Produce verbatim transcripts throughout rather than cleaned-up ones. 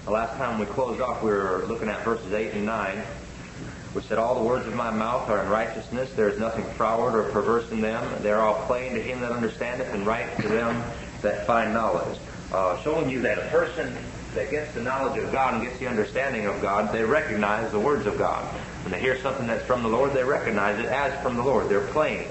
The last time we closed off, we were looking at verses eight and nine, which said, all the words of my mouth are in righteousness. There is nothing froward or perverse in them. They are all plain to him that understandeth, and right to them that find knowledge. Uh, showing you that a person that gets the knowledge of God and gets the understanding of God, they recognize the words of God. When they hear something that's from the Lord, they recognize it as from the Lord. They're plain.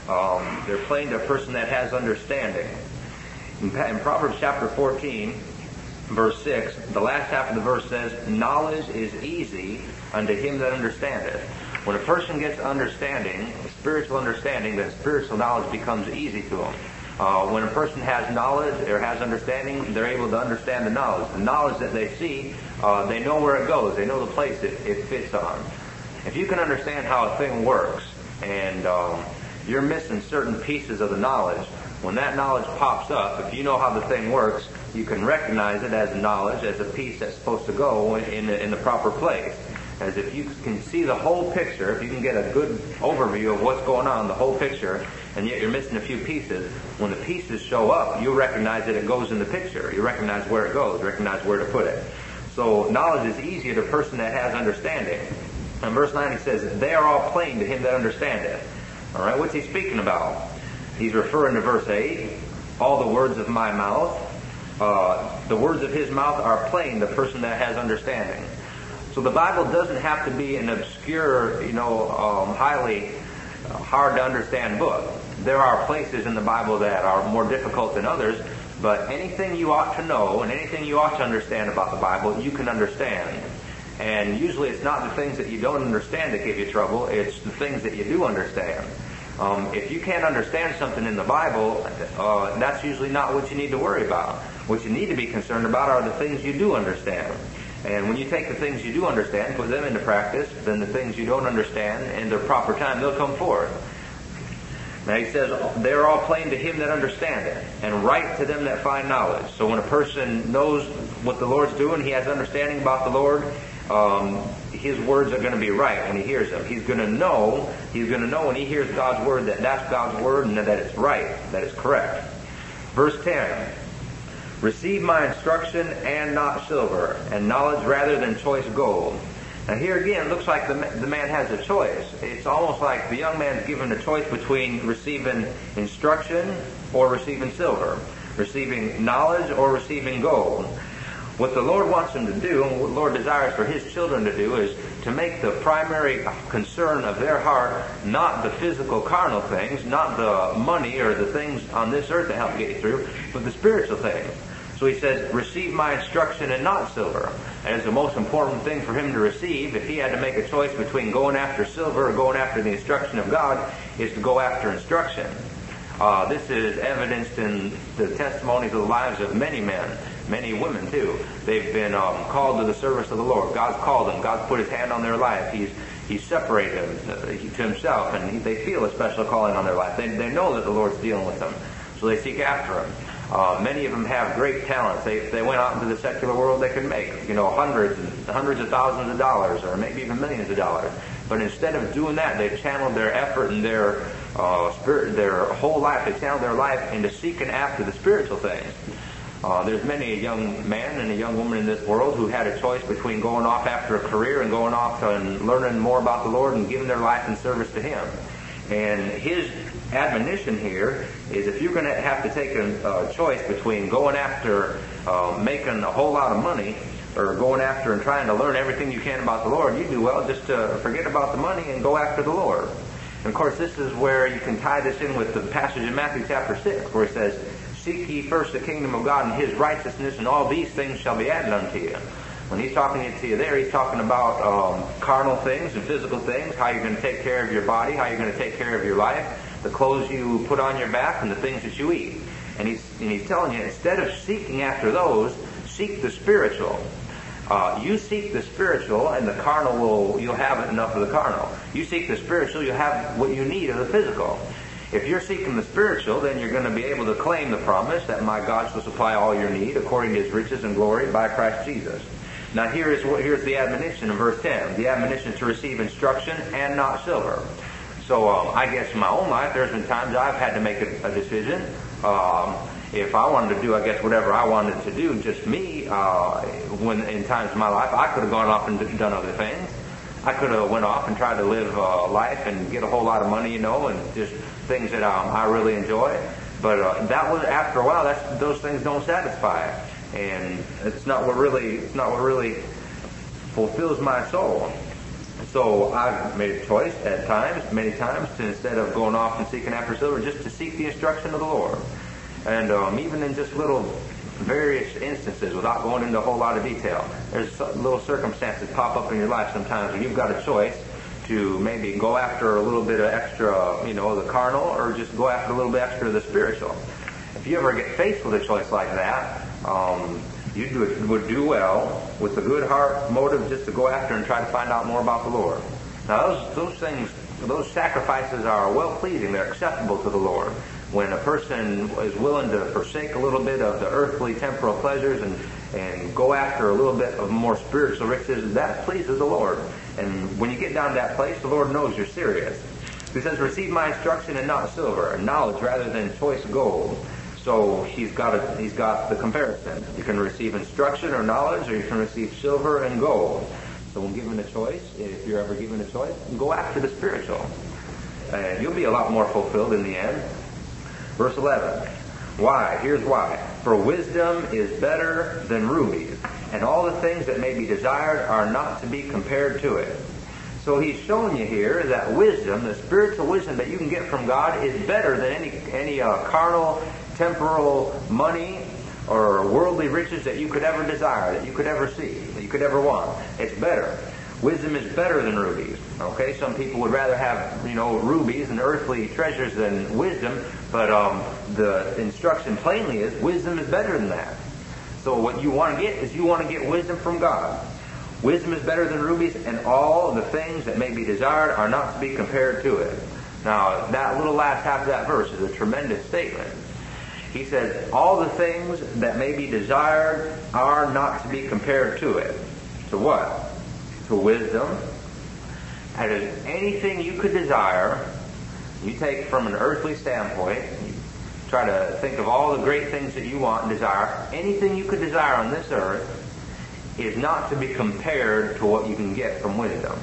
Um, they're plain to a person that has understanding. In, in Proverbs chapter fourteen, verse six, the last half of the verse says, knowledge is easy unto him that understandeth. When a person gets understanding, spiritual understanding, then spiritual knowledge becomes easy to them. Uh, when a person has knowledge or has understanding, they're able to understand the knowledge. The knowledge that they see, uh, they know where it goes. They know the place it, it fits on. If you can understand how a thing works, and um, you're missing certain pieces of the knowledge, when that knowledge pops up, if you know how the thing works, you can recognize it as knowledge, as a piece that's supposed to go in the, in the proper place. As if you can see the whole picture, if you can get a good overview of what's going on, the whole picture, and yet you're missing a few pieces, when the pieces show up, you recognize that it goes in the picture. You recognize where it goes, recognize where to put it. So knowledge is easier to a person that has understanding. In verse nine he says, they are all plain to him that understandeth. All right, what's he speaking about? He's referring to verse eight, all the words of my mouth. Uh, the words of his mouth are plain to the person that has understanding. So the Bible doesn't have to be an obscure, you know, um, highly uh, hard to understand book. There are places in the Bible that are more difficult than others, but anything you ought to know and anything you ought to understand about the Bible, you can understand. And usually it's not the things that you don't understand that give you trouble, it's the things that you do understand. Um, if you can't understand something in the Bible, uh, that's usually not what you need to worry about. What you need to be concerned about are the things you do understand. And when you take the things you do understand, put them into practice, then the things you don't understand, in their proper time, they'll come forth. Now he says, they're all plain to him that understandeth, and right to them that find knowledge. So when a person knows what the Lord's doing, he has understanding about the Lord, um, his words are going to be right when he hears them. He's going to know, he's going to know when he hears God's word that that's God's word and that it's right, that it's correct. Verse ten, receive my instruction and not silver, and knowledge rather than choice gold. Now here again, it looks like the, the man has a choice. It's almost like the young man's given a choice between receiving instruction or receiving silver, receiving knowledge or receiving gold. What the Lord wants him to do, and what the Lord desires for his children to do, is to make the primary concern of their heart not the physical carnal things, not the money or the things on this earth that help get you through, but the spiritual things. So he says, receive my instruction and not silver. And it's the most important thing for him to receive. If he had to make a choice between going after silver or going after the instruction of God, is to go after instruction. Uh, this is evidenced in the testimonies of the lives of many men, many women too. They've been um, called to the service of the Lord. God's called them. God's put his hand on their life. He's He's separated them uh, to himself, and he, they feel a special calling on their life. They, they know that the Lord's dealing with them, so they seek after him. Uh, many of them have great talents. They, if they went out into the secular world, they could make, you know, hundreds and hundreds of thousands of dollars, or maybe even millions of dollars. But instead of doing that, they've channeled their effort and their uh, spirit, their whole life. They channeled their life into seeking after the spiritual things. Uh, there's many a young man and a young woman in this world who had a choice between going off after a career and going off and learning more about the Lord and giving their life in service to him. And his admonition here is, if you're going to have to take a uh, choice between going after uh, making a whole lot of money or going after and trying to learn everything you can about the Lord, you do well just to forget about the money and go after the Lord. And of course, this is where you can tie this in with the passage in Matthew chapter six, where it says, seek ye first the kingdom of God and his righteousness, and all these things shall be added unto you. When he's talking to you there, he's talking about um, carnal things and physical things, how you're going to take care of your body, how you're going to take care of your life, the clothes you put on your back, and the things that you eat. And he's, and he's telling you, instead of seeking after those, seek the spiritual. Uh, you seek the spiritual, and the carnal will, you'll have enough of the carnal. You seek the spiritual, you'll have what you need of the physical. If you're seeking the spiritual, then you're going to be able to claim the promise that my God shall supply all your need according to his riches and glory by Christ Jesus. Now here is what, here's the admonition in verse ten. The admonition to receive instruction and not silver. So um, I guess in my own life, there's been times I've had to make a, a decision. Um, if I wanted to do, I guess, whatever I wanted to do, just me, uh, when in times of my life, I could have gone off and done other things. I could have went off and tried to live uh, life and get a whole lot of money, you know, and just things that um, I really enjoy. But uh, that was, after a while, that's, those things don't satisfy, and it's not what really, it's not what really fulfills my soul. So I've made a choice at times, many times, to instead of going off and seeking after silver, just to seek the instruction of the Lord. And um, even in just little various instances, without going into a whole lot of detail, there's little circumstances pop up in your life sometimes where you've got a choice to maybe go after a little bit of extra, you know, the carnal, or just go after a little bit extra of the spiritual. If you ever get faced with a choice like that, um, you do, would do well with a good heart motive just to go after and try to find out more about the Lord. Now, those, those things, those sacrifices are well-pleasing. They're acceptable to the Lord. When a person is willing to forsake a little bit of the earthly temporal pleasures and, and go after a little bit of more spiritual riches, that pleases the Lord. And when you get down to that place, the Lord knows you're serious. He says, receive my instruction and not silver, and knowledge rather than choice gold. So he's got a, he's got the comparison. You can receive instruction or knowledge, or you can receive silver and gold. So when given a choice, if you're ever given a choice, go after the spiritual. And you'll be a lot more fulfilled in the end. Verse eleven. Why? Here's why. For wisdom is better than rubies, and all the things that may be desired are not to be compared to it. So he's showing you here that wisdom, the spiritual wisdom that you can get from God, is better than any any uh, carnal, temporal money or worldly riches that you could ever desire, that you could ever see, that you could ever want. It's better. Wisdom is better than rubies. Okay, some people would rather have, you know, rubies and earthly treasures than wisdom, but um, the instruction plainly is wisdom is better than that. So what you want to get is you want to get wisdom from God. Wisdom is better than rubies, and all the things that may be desired are not to be compared to it. Now, that little last half of that verse is a tremendous statement. He says, all the things that may be desired are not to be compared to it. To what? To wisdom. And anything you could desire, you take from an earthly standpoint, you try to think of all the great things that you want and desire, anything you could desire on this earth is not to be compared to what you can get from wisdom.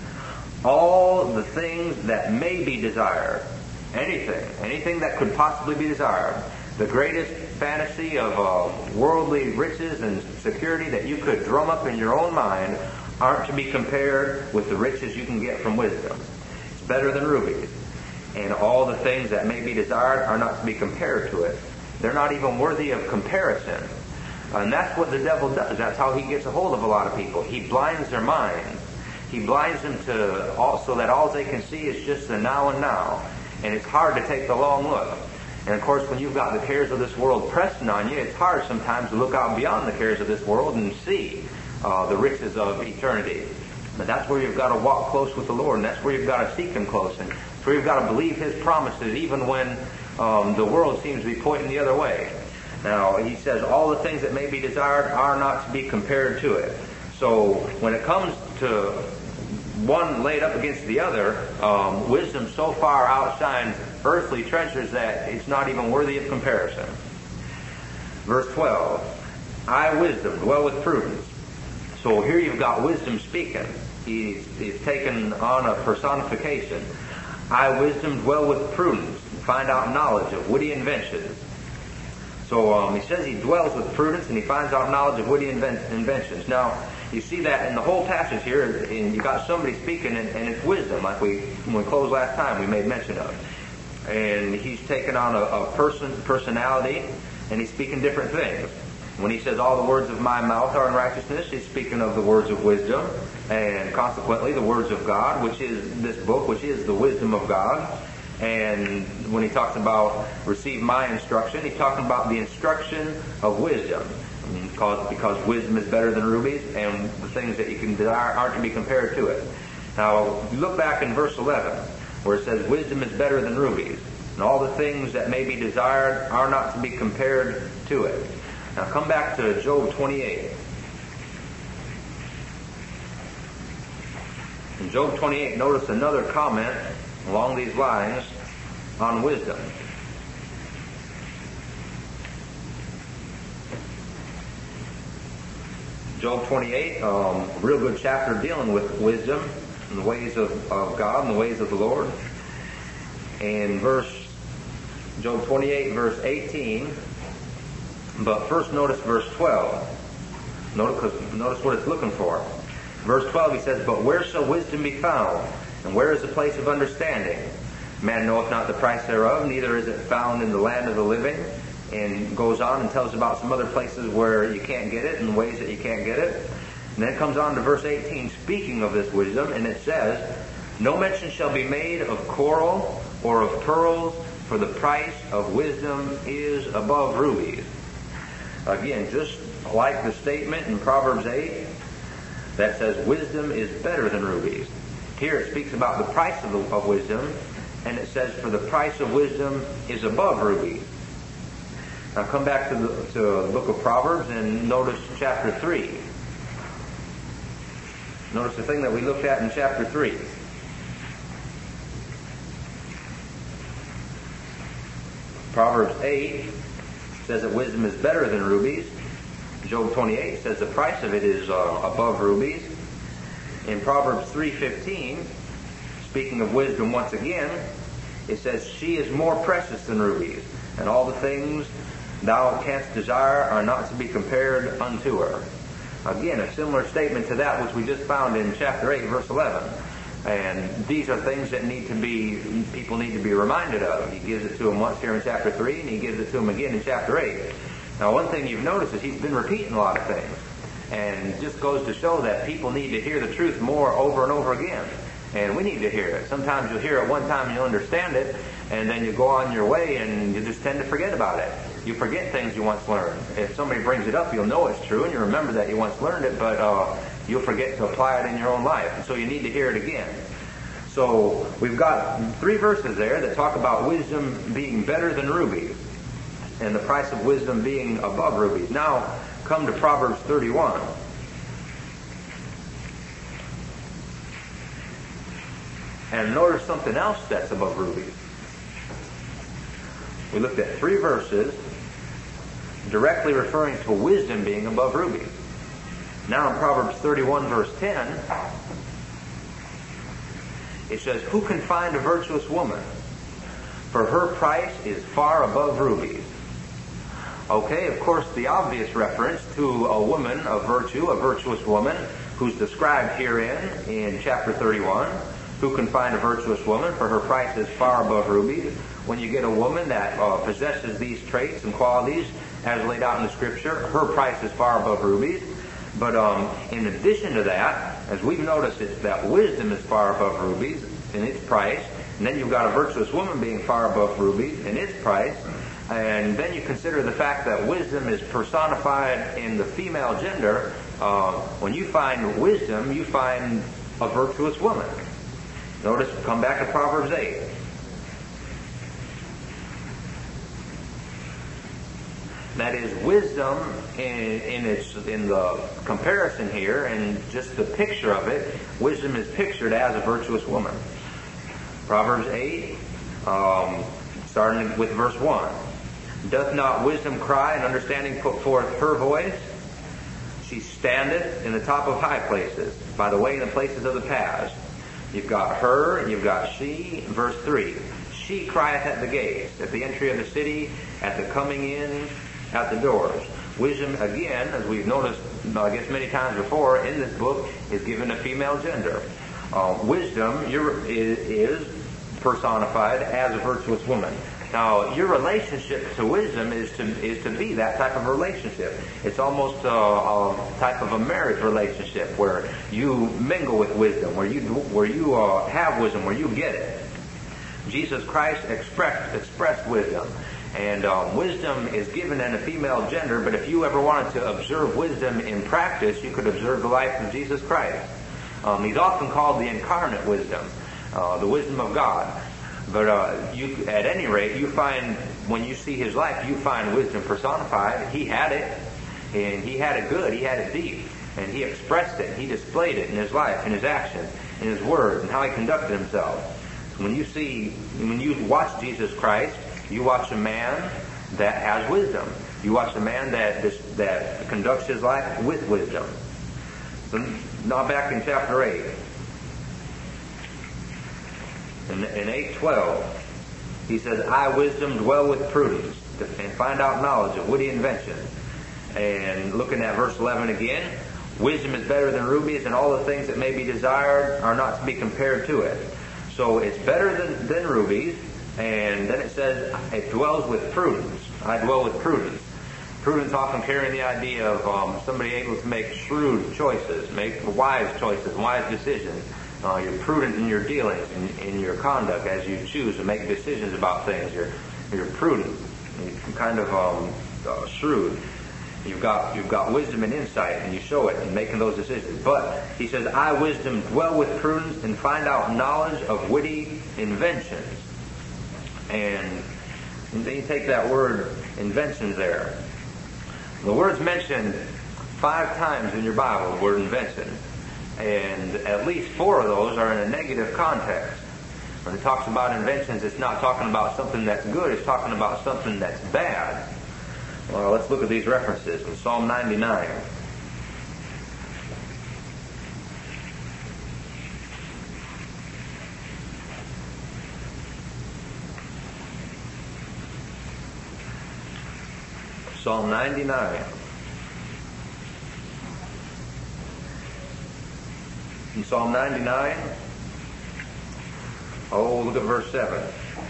All the things that may be desired, anything, anything that could possibly be desired, the greatest fantasy of uh, worldly riches and security that you could drum up in your own mind aren't to be compared with the riches you can get from wisdom. It's better than rubies. And all the things that may be desired are not to be compared to it. They're not even worthy of comparison. And that's what the devil does. That's how he gets a hold of a lot of people. He blinds their minds. He blinds them to all, so that all they can see is just the now and now. And it's hard to take the long look. And of course, when you've got the cares of this world pressing on you, it's hard sometimes to look out beyond the cares of this world and see uh, the riches of eternity. But that's where you've got to walk close with the Lord, and that's where you've got to seek Him close, and that's where you've got to believe His promises, even when um, the world seems to be pointing the other way. Now, he says, all the things that may be desired are not to be compared to it. So, when it comes to one laid up against the other, um, wisdom so far outshines earthly treasures that it's not even worthy of comparison. Verse twelve, I, wisdom, dwell with prudence. So here you've got wisdom speaking. He's, he's taken on a personification. I, wisdom, dwell with prudence, and find out knowledge of witty inventions. So um, he says he dwells with prudence and he finds out knowledge of witty inven- inventions. Now, you see that in the whole passage here, and you got somebody speaking, and, and it's wisdom, like we when we closed last time, we made mention of. And he's taken on a, a person, personality, and he's speaking different things. When he says, all the words of my mouth are in righteousness, he's speaking of the words of wisdom, and consequently the words of God, which is this book, which is the wisdom of God. And when he talks about receive my instruction, he's talking about the instruction of wisdom. Because, because wisdom is better than rubies, and the things that you can desire aren't to be compared to it. Now, you look back in verse eleven, where it says, wisdom is better than rubies, and all the things that may be desired are not to be compared to it. Now, come back to Job twenty-eight. In Job twenty-eight, notice another comment along these lines on wisdom. Job twenty-eight, um, a real good chapter dealing with wisdom and the ways of, of God and the ways of the Lord. And verse, Job twenty-eight, verse eighteen. But first notice verse twelve. Notice, notice what it's looking for. Verse twelve, he says, "But where shall wisdom be found? And where is the place of understanding? Man knoweth not the price thereof, neither is it found in the land of the living." And goes on and tells about some other places where you can't get it and ways that you can't get it. And then it comes on to verse eighteen, speaking of this wisdom, and it says, "No mention shall be made of coral or of pearls, for the price of wisdom is above rubies." Again, just like the statement in Proverbs eight that says wisdom is better than rubies. Here it speaks about the price of, the, of wisdom, and it says, "For the price of wisdom is above rubies." Now come back to the, to the book of Proverbs and notice chapter three. Notice the thing that we looked at in chapter three. Proverbs eight says that wisdom is better than rubies. Job twenty-eight says the price of it is uh, above rubies. In Proverbs three fifteen, speaking of wisdom once again, it says, "She is more precious than rubies, and all the things thou canst desire are not to be compared unto her." Again, a similar statement to that which we just found in chapter eight, verse eleven. And these are things that need to be, people need to be reminded of. He gives it to them once here in chapter three, and he gives it to them again in chapter eight. Now, one thing you've noticed is he's been repeating a lot of things. And it just goes to show that people need to hear the truth more over and over again. And we need to hear it. Sometimes you'll hear it one time and you'll understand it, and then you go on your way and you just tend to forget about it. You forget things you once learned. If somebody brings it up, you'll know it's true, and you remember that you once learned it, but uh, you'll forget to apply it in your own life. And so you need to hear it again. So we've got three verses there that talk about wisdom being better than rubies, and the price of wisdom being above rubies. Now come to Proverbs thirty-one. And notice something else that's above rubies. We looked at three verses directly referring to wisdom being above rubies. Now in Proverbs thirty-one, verse ten, it says, "Who can find a virtuous woman? For her price is far above rubies." Okay, of course, the obvious reference to a woman of virtue, a virtuous woman, who's described herein in chapter thirty-one. Who can find a virtuous woman? For her price is far above rubies. When you get a woman that uh, possesses these traits and qualities as laid out in the Scripture, her price is far above rubies. But um, in addition to that, as we've noticed, it's that wisdom is far above rubies in its price. And then you've got a virtuous woman being far above rubies in its price. And then you consider the fact that wisdom is personified in the female gender. Uh, when you find wisdom, you find a virtuous woman. Notice, come back to Proverbs eight. That is, wisdom in, in its in the comparison here, and just the picture of it, wisdom is pictured as a virtuous woman. Proverbs eight, um, starting with verse one. "Doth not wisdom cry, and understanding put forth her voice? She standeth in the top of high places, by the way in the places of the paths." You've got her, you've got she. Verse three, "She crieth at the gates, at the entry of the city, at the coming in, at the doors." Wisdom, again, as we've noticed, I guess many times before in this book, is given a female gender. Uh, wisdom is, is personified as a virtuous woman. Now, your relationship to wisdom is to is to be that type of relationship. It's almost a, a type of a marriage relationship where you mingle with wisdom, where you where you uh, have wisdom, where you get it. Jesus Christ expressed expressed wisdom, and um, wisdom is given in a female gender. But if you ever wanted to observe wisdom in practice, you could observe the life of Jesus Christ. Um, he's often called the incarnate wisdom, uh, the wisdom of God. But uh, you, at any rate, you find, when you see his life, you find wisdom personified. He had it, and he had it good, he had it deep, and he expressed it, he displayed it in his life, in his actions, in his words, and how he conducted himself. So when you see, when you watch Jesus Christ, you watch a man that has wisdom. You watch a man that that conducts his life with wisdom. So now back in chapter eight. In, in eight twelve, he says, I, wisdom, dwell with prudence, and find out knowledge of witty invention. And looking at verse eleven again, wisdom is better than rubies, and all the things that may be desired are not to be compared to it. So it's better than, than rubies, and then it says, it dwells with prudence. I dwell with prudence. Prudence often carrying the idea of um, somebody able to make shrewd choices, make wise choices, wise decisions. Uh, you're prudent in your dealings, in, in your conduct as you choose to make decisions about things. You're you're prudent, you're kind of um, uh, shrewd. You've got you've got wisdom and insight, and you show it in making those decisions. But he says, I, wisdom, dwell with prudence and find out knowledge of witty inventions. And, and then you take that word inventions there. The word's mentioned five times in your Bible, the word invention. And at least four of those are in a negative context. When it talks about inventions, it's not talking about something that's good, it's talking about something that's bad. Well, let's look at these references. In Psalm ninety-nine. Psalm ninety-nine. In Psalm ninety-nine, oh, look at verse seven.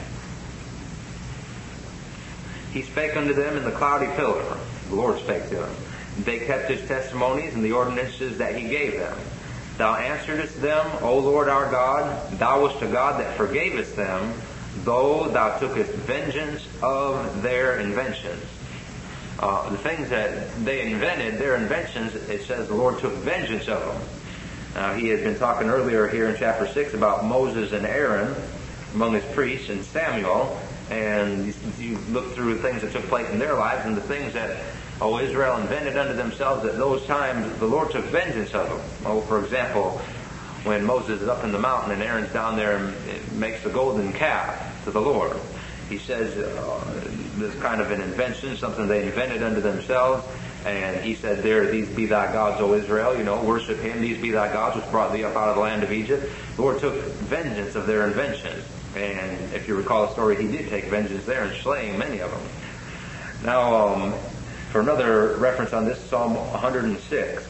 He spake unto them in the cloudy pillar. The Lord spake to them. They kept his testimonies and the ordinances that he gave them. Thou answeredest them, O Lord our God. Thou wast a God that forgavest them, though thou tookest vengeance of their inventions. Uh, the things that they invented, their inventions, it says the Lord took vengeance of them. Now, he had been talking earlier here in chapter six about Moses and Aaron among his priests and Samuel. And you, you look through the things that took place in their lives and the things that, oh, Israel invented unto themselves at those times, the Lord took vengeance of them. Oh, for example, when Moses is up in the mountain and Aaron's down there and makes the golden calf to the Lord. He says uh, this kind of an invention, something they invented unto themselves. And he said there, these be thy gods, O Israel, you know, worship him. These be thy gods which brought thee up out of the land of Egypt. The Lord took vengeance of their inventions. And if you recall the story, he did take vengeance there and slaying many of them. Now, um, for another reference on this, Psalm one hundred six.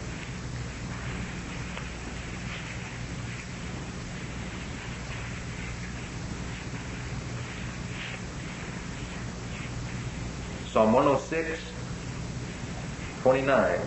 Psalm one oh six, twenty-nine.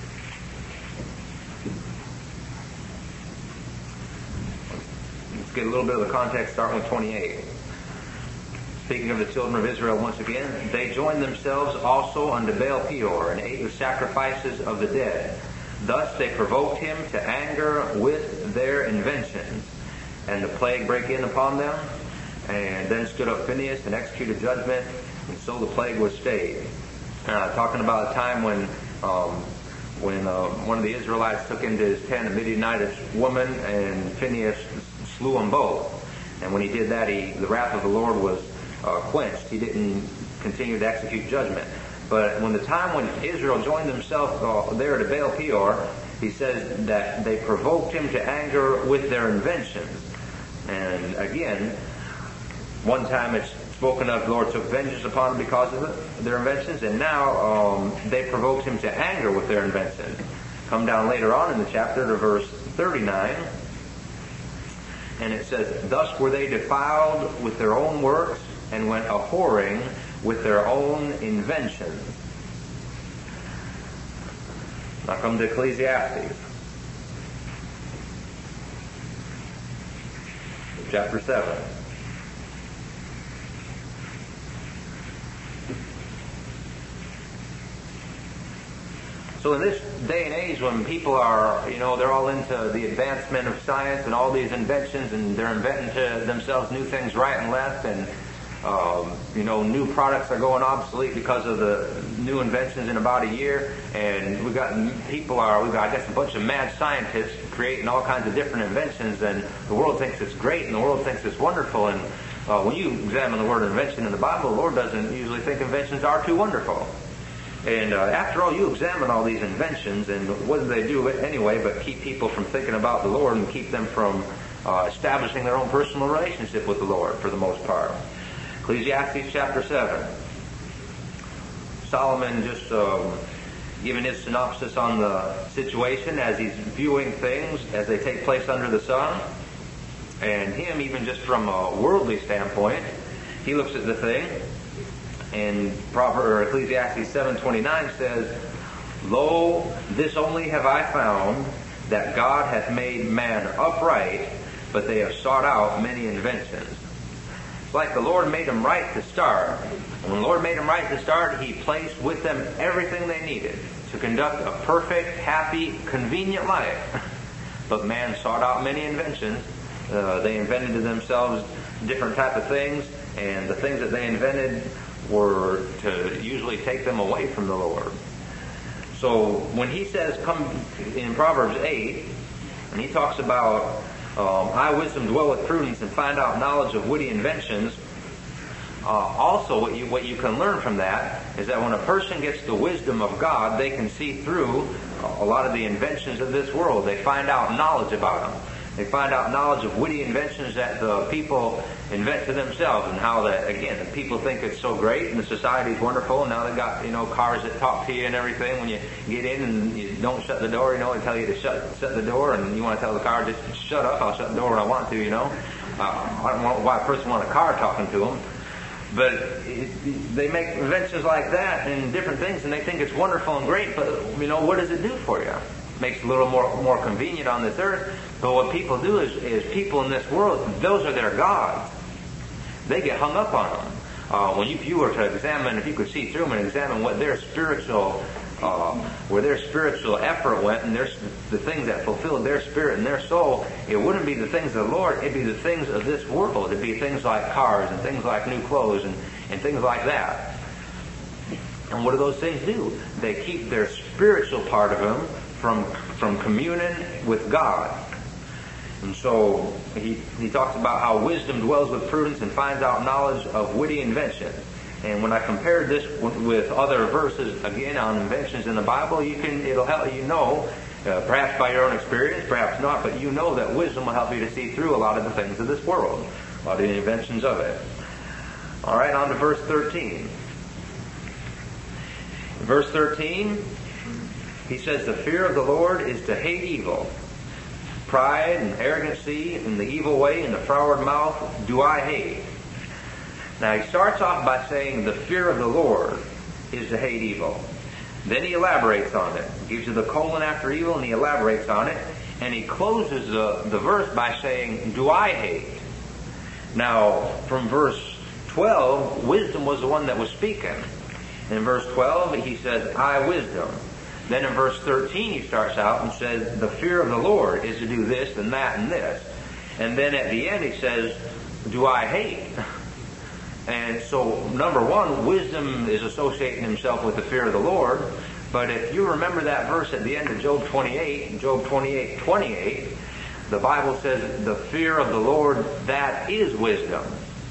Let's get a little bit of the context starting with twenty-eight. Speaking of the children of Israel once again, they joined themselves also unto Baal Peor and ate the sacrifices of the dead. Thus they provoked him to anger with their inventions. And the plague brake in upon them. And then stood up Phinehas and executed judgment. And so the plague was stayed. Uh, talking about a time when um, when uh, one of the Israelites took into his tent a Midianitish woman, and Phinehas slew them both. And when he did that, he the wrath of the Lord was uh, quenched. He didn't continue to execute judgment. But when the time when Israel joined themselves uh, there to Baal Peor, he says that they provoked him to anger with their inventions. And again, one time it's spoken of, the Lord took vengeance upon them because of it, their inventions, and now um, they provoked him to anger with their inventions. Come down later on in the chapter to verse thirty-nine, and it says, Thus were they defiled with their own works, and went a-whoring with their own inventions. Now come to Ecclesiastes, chapter seven. So in this day and age when people are, you know, they're all into the advancement of science and all these inventions, and they're inventing to themselves new things right and left, and, um, you know, new products are going obsolete because of the new inventions in about a year, and we've got people are, we've got, I guess, a bunch of mad scientists creating all kinds of different inventions, and the world thinks it's great, and the world thinks it's wonderful, and uh, when you examine the word invention in the Bible, the Lord doesn't usually think inventions are too wonderful. And uh, after all, you examine all these inventions, and what do they do anyway but keep people from thinking about the Lord and keep them from uh, establishing their own personal relationship with the Lord for the most part. Ecclesiastes chapter seven. Solomon just um, giving his synopsis on the situation as he's viewing things as they take place under the sun. And him, even just from a worldly standpoint, he looks at the thing. And Proverbs, or Ecclesiastes seven twenty-nine says, "Lo, this only have I found, that God hath made man upright, but they have sought out many inventions." It's like the Lord made them right to start. When the Lord made them right to start, He placed with them everything they needed to conduct a perfect, happy, convenient life. But man sought out many inventions. Uh, they invented to themselves different type of things, and the things that they invented were to usually take them away from the Lord. So when he says, come in Proverbs eight, and he talks about um, I wisdom dwell with prudence and find out knowledge of witty inventions, uh, also what you what you can learn from that is that when a person gets the wisdom of God, they can see through a lot of the inventions of this world. They find out knowledge about them. They find out knowledge of witty inventions that the people invent to themselves, and how that, again, the people think it's so great and the society's wonderful, and now they've got, you know, cars that talk to you and everything. When you get in and you don't shut the door, you know, they tell you to shut shut the door, and you want to tell the car, just shut up, I'll shut the door when I want to, you know. Uh, I don't know why a person wants a car talking to them. But it, they make inventions like that and different things, and they think it's wonderful and great, but, you know, what does it do for you? Makes it a little more more convenient on this earth. But what people do is, is people in this world, those are their gods. They get hung up on them. Uh, when you, if you were to examine, if you could see through them and examine what their spiritual, uh, where their spiritual effort went, and their, the things that fulfilled their spirit and their soul, it wouldn't be the things of the Lord. It'd be the things of this world. It'd be things like cars and things like new clothes and, and things like that. And what do those things do? They keep their spiritual part of them from from communing with God. And so he, he talks about how wisdom dwells with prudence and finds out knowledge of witty invention. And when I compared this with, with other verses, again, on inventions in the Bible, you can it'll help you know, uh, perhaps by your own experience, perhaps not, but you know that wisdom will help you to see through a lot of the things of this world, a lot of the inventions of it. All right, on to verse thirteen. Verse thirteen, he says, "The fear of the Lord is to hate evil. Pride and arrogancy and the evil way and the froward mouth do I hate." Now he starts off by saying the fear of the Lord is to hate evil. Then he elaborates on it. He gives you the colon after evil, and he elaborates on it. And he closes the, the verse by saying, do I hate? Now, from verse twelve, wisdom was the one that was speaking. In verse twelve, he says, I wisdom. Then in verse thirteen, he starts out and says, the fear of the Lord is to do this and that and this. And then at the end, he says, do I hate? And so, number one, wisdom is associating himself with the fear of the Lord. But if you remember that verse at the end of Job twenty-eight, Job twenty-eight twenty-eight, the Bible says, the fear of the Lord, that is wisdom.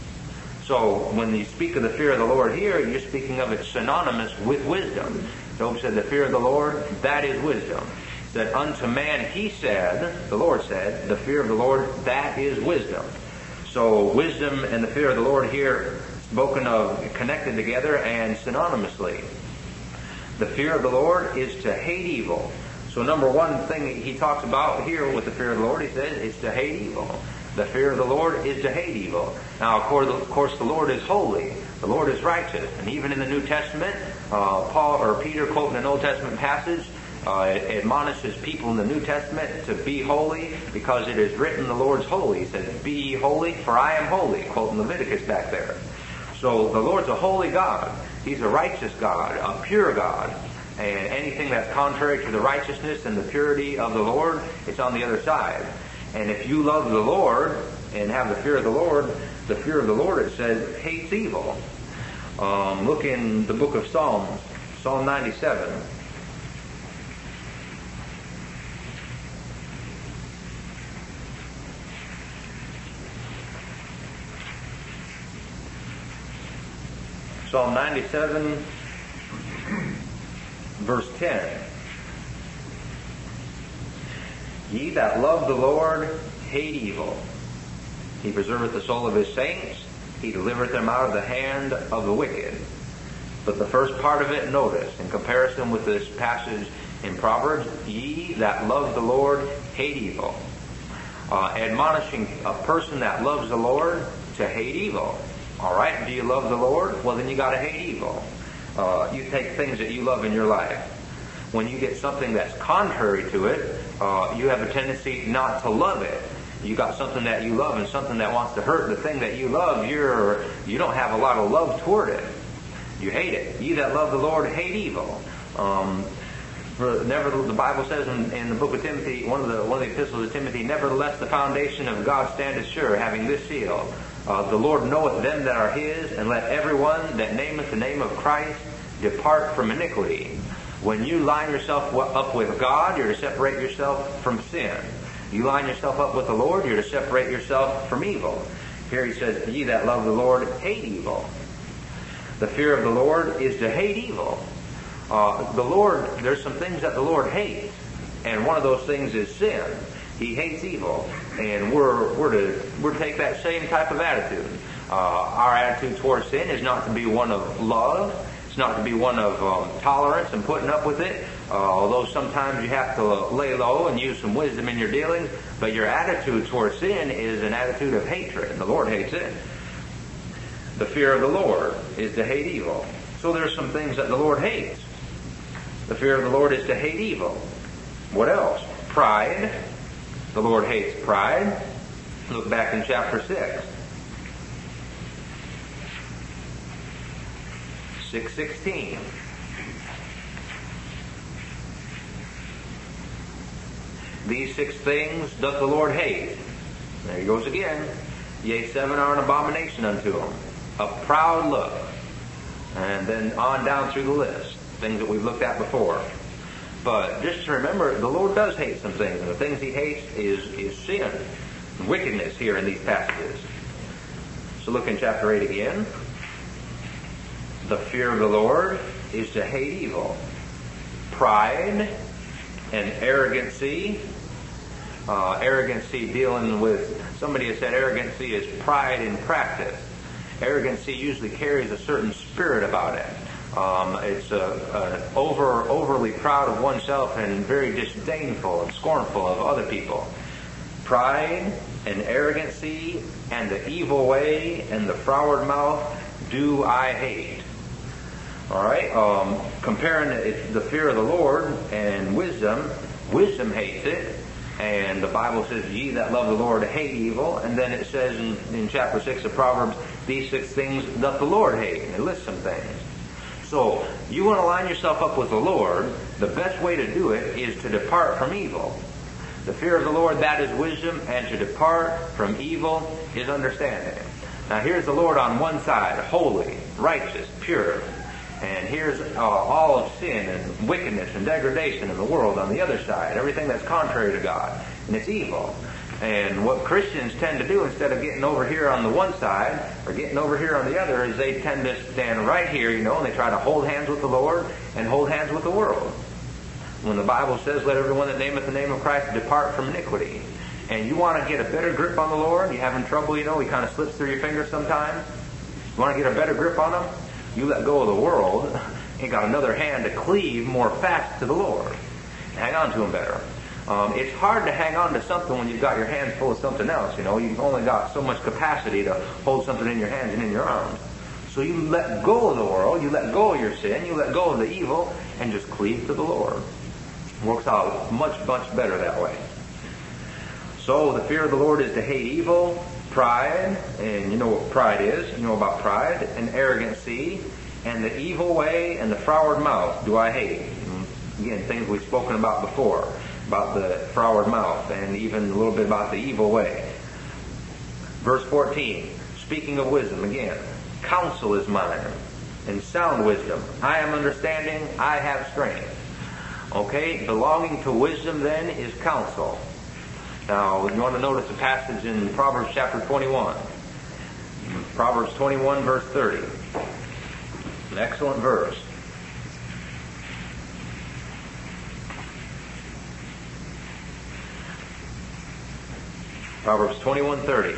So when you speak of the fear of the Lord here, you're speaking of it synonymous with wisdom. Job said, the fear of the Lord, that is wisdom. That unto man he said, the Lord said, the fear of the Lord, that is wisdom. So wisdom and the fear of the Lord here spoken of, connected together and synonymously. The fear of the Lord is to hate evil. So number one thing he talks about here with the fear of the Lord, he says, is to hate evil. The fear of the Lord is to hate evil. Now, of course, the Lord is holy. The Lord is righteous. And even in the New Testament, uh, Paul or Peter, quoting an Old Testament passage, uh, admonishes people in the New Testament to be holy because it is written the Lord's holy. He says, be ye holy, for I am holy, quoting Leviticus back there. So the Lord's a holy God. He's a righteous God, a pure God. And anything that's contrary to the righteousness and the purity of the Lord, it's on the other side. And if you love the Lord and have the fear of the Lord, the fear of the Lord, it says, hates evil. Um, look in the book of Psalms, Psalm ninety-seven. Psalm ninety-seven, verse ten. Ye that love the Lord, hate evil. He preserveth the soul of his saints. He delivereth them out of the hand of the wicked. But the first part of it, notice, in comparison with this passage in Proverbs, ye that love the Lord, hate evil. Uh, admonishing a person that loves the Lord to hate evil. All right, do you love the Lord? Well, then you got to hate evil. Uh, you take things that you love in your life. When you get something that's contrary to it, uh, you have a tendency not to love it. You got something that you love and something that wants to hurt the thing that you love, you're, you don't have a lot of love toward it. You hate it. Ye that love the Lord, hate evil. Um, for never, the Bible says in, in the book of Timothy, one of the one of the epistles of Timothy, nevertheless the foundation of God standeth sure, having this seal. Uh, the Lord knoweth them that are his, and let everyone that nameth the name of Christ depart from iniquity. When you line yourself up with God, you're to separate yourself from sin. You line yourself up with the Lord, you're to separate yourself from evil. Here he says, ye that love the Lord, hate evil. The fear of the Lord is to hate evil. Uh, the Lord, there's some things that the Lord hates, and one of those things is sin. He hates evil, and we're we're to we're to take that same type of attitude. Uh, our attitude towards sin is not to be one of love. It's not to be one of um, tolerance and putting up with it. Uh, although sometimes you have to lay low and use some wisdom in your dealings, but your attitude towards sin is an attitude of hatred, and the Lord hates it. The fear of the Lord is to hate evil. So there's some things that the Lord hates. The fear of the Lord is to hate evil. What else? Pride. The Lord hates pride. Look back in chapter six. six sixteen. These six things doth the Lord hate. There he goes again. Yea, seven are an abomination unto him. A proud look. And then on down through the list. Things that we've looked at before. But just to remember, the Lord does hate some things. And the things he hates is, is sin and wickedness here in these passages. So look in chapter eight again. The fear of the Lord is to hate evil. Pride and arrogancy. Uh, arrogancy dealing with, somebody has said arrogancy is pride in practice. Arrogancy usually carries a certain spirit about it. Um, it's a, a over overly proud of oneself and very disdainful and scornful of other people. Pride and arrogancy and the evil way and the froward mouth do I hate. All right. Um, comparing it, the fear of the Lord and wisdom, wisdom hates it. And the Bible says, ye that love the Lord hate evil. And then it says in, in chapter six of Proverbs, these six things doth the Lord hate. And it lists some things. So, you want to line yourself up with the Lord, the best way to do it is to depart from evil. The fear of the Lord, that is wisdom, and to depart from evil is understanding. Now here's the Lord on one side, holy, righteous, pure. And here's uh, all of sin and wickedness and degradation in the world on the other side. Everything that's contrary to God. And it's evil. And what Christians tend to do, instead of getting over here on the one side or getting over here on the other, is they tend to stand right here, you know, and they try to hold hands with the Lord and hold hands with the world. When the Bible says, let everyone that nameth the name of Christ depart from iniquity. And you want to get a better grip on the Lord, you're having trouble, you know, he kind of slips through your fingers sometimes. You want to get a better grip on him? You let go of the world, you got another hand to cleave more fast to the Lord. Hang on to him better. Um, it's hard to hang on to something when you've got your hands full of something else, you know. You've only got so much capacity to hold something in your hands and in your arms. So you let go of the world, you let go of your sin, you let go of the evil, and just cleave to the Lord. It works out much, much better that way. So the fear of the Lord is to hate evil, pride, and you know what pride is, you know about pride, and arrogancy, and the evil way and the froward mouth do I hate. And again, things we've spoken about before. About the froward mouth and even a little bit about the evil way. Verse fourteen, speaking of wisdom again. Counsel is mine, and sound wisdom. I am understanding, I have strength. Okay, belonging to wisdom then is counsel. Now, you want to notice a passage in Proverbs chapter twenty-one. Proverbs twenty-one verse thirty. An excellent verse. Proverbs twenty-one thirty.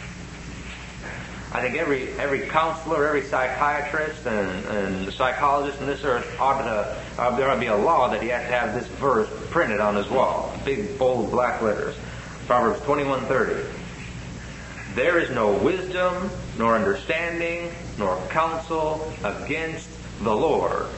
I think every every counselor, every psychiatrist, and, and psychologist in this earth ought to, uh, there ought to be a law that he has to have this verse printed on his wall. Big, bold, black letters. Proverbs twenty-one thirty. There is no wisdom, nor understanding, nor counsel against the Lord.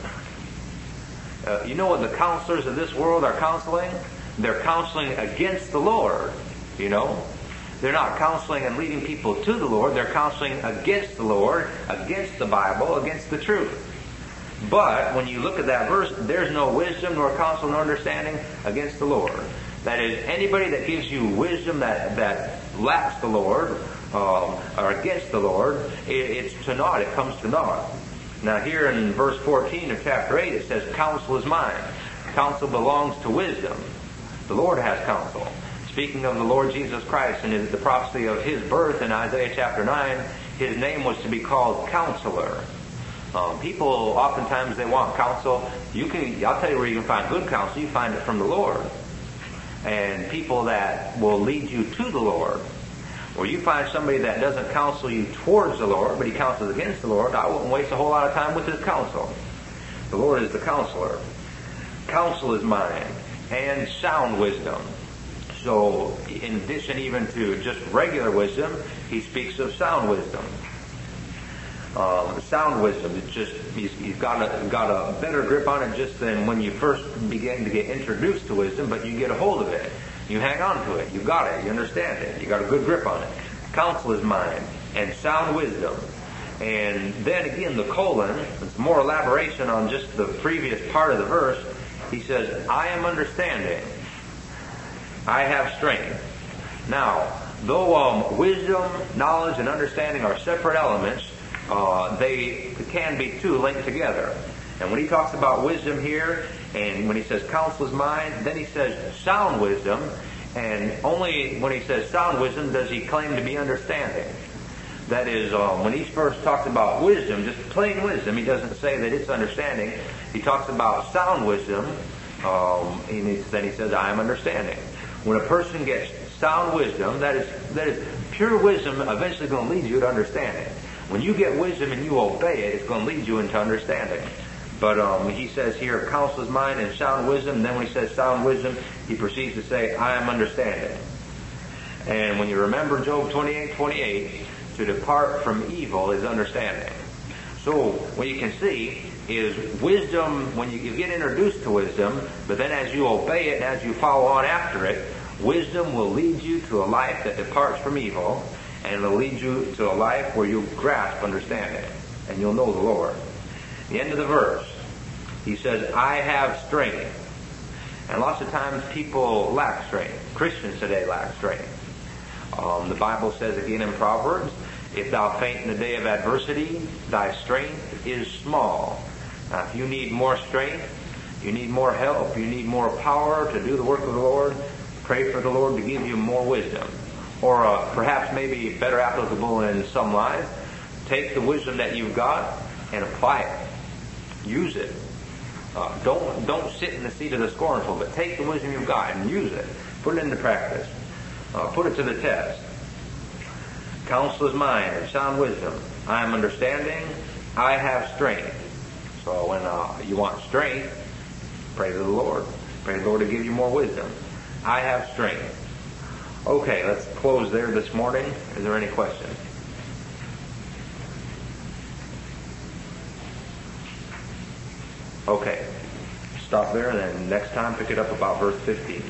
Uh, you know what the counselors of this world are counseling? They're counseling against the Lord, you know. They're not counseling and leading people to the Lord. They're counseling against the Lord, against the Bible, against the truth. But when you look at that verse, there's no wisdom, nor counsel, nor understanding against the Lord. That is, anybody that gives you wisdom that, that lacks the Lord, um, or against the Lord, it, it's to naught. It comes to naught. Now here in verse fourteen of chapter eight, it says, counsel is mine. Counsel belongs to wisdom. The Lord has counsel. Speaking of the Lord Jesus Christ and the prophecy of His birth in Isaiah chapter nine, His name was to be called Counselor. Um, people, oftentimes, they want counsel. You can, I'll tell you where you can find good counsel. You find it from the Lord. And people that will lead you to the Lord. Or you find somebody that doesn't counsel you towards the Lord, but he counsels against the Lord, I wouldn't waste a whole lot of time with his counsel. The Lord is the counselor. Counsel is mine, and sound wisdom. So, in addition even to just regular wisdom, he speaks of sound wisdom. Um, sound wisdom, it's just, he's, he's got a, got a better grip on it just than when you first begin to get introduced to wisdom, but you get a hold of it. You hang on to it. You got it. You understand it. You got a good grip on it. Counsel is mine, and sound wisdom. And then again, the colon, it's more elaboration on just the previous part of the verse. He says, I am understanding. I have strength. Now, though um, wisdom, knowledge, and understanding are separate elements, uh, they can be two linked together. And when he talks about wisdom here, and when he says counsel is mine, then he says sound wisdom, and only when he says sound wisdom does he claim to be understanding. That is, um, when he first talks about wisdom, just plain wisdom, he doesn't say that it's understanding. He talks about sound wisdom, um, and then he says, I am understanding. When a person gets sound wisdom, that is that is pure wisdom eventually going to lead you to understanding. When you get wisdom and you obey it, it's going to lead you into understanding. But um, he says here, counsel is mine and sound wisdom. And then when he says sound wisdom, he proceeds to say, I am understanding. And when you remember Job twenty-eight twenty-eight, to depart from evil is understanding. So what you can see is wisdom, when you, you get introduced to wisdom, but then as you obey it and as you follow on after it, wisdom will lead you to a life that departs from evil, and it'll lead you to a life where you grasp understanding, and you'll know the Lord. The end of the verse, he says, I have strength. And lots of times people lack strength. Christians today lack strength. Um, the Bible says again in Proverbs, if thou faint in the day of adversity, thy strength is small. Now, if you need more strength, you need more help, you need more power to do the work of the Lord, pray for the Lord to give you more wisdom. Or uh, perhaps maybe better applicable in some lives, take the wisdom that you've got and apply it. Use it. Uh, don't don't sit in the seat of the scornful, but take the wisdom you've got and use it. Put it into practice. Uh, put it to the test. Counsel is mine and sound wisdom. I am understanding. I have strength. So when uh, you want strength, pray to the Lord. Pray to the Lord to give you more wisdom. I have strength. Okay, let's close there this morning. Is there any questions? Okay. Stop there, and then next time pick it up about verse fifteen.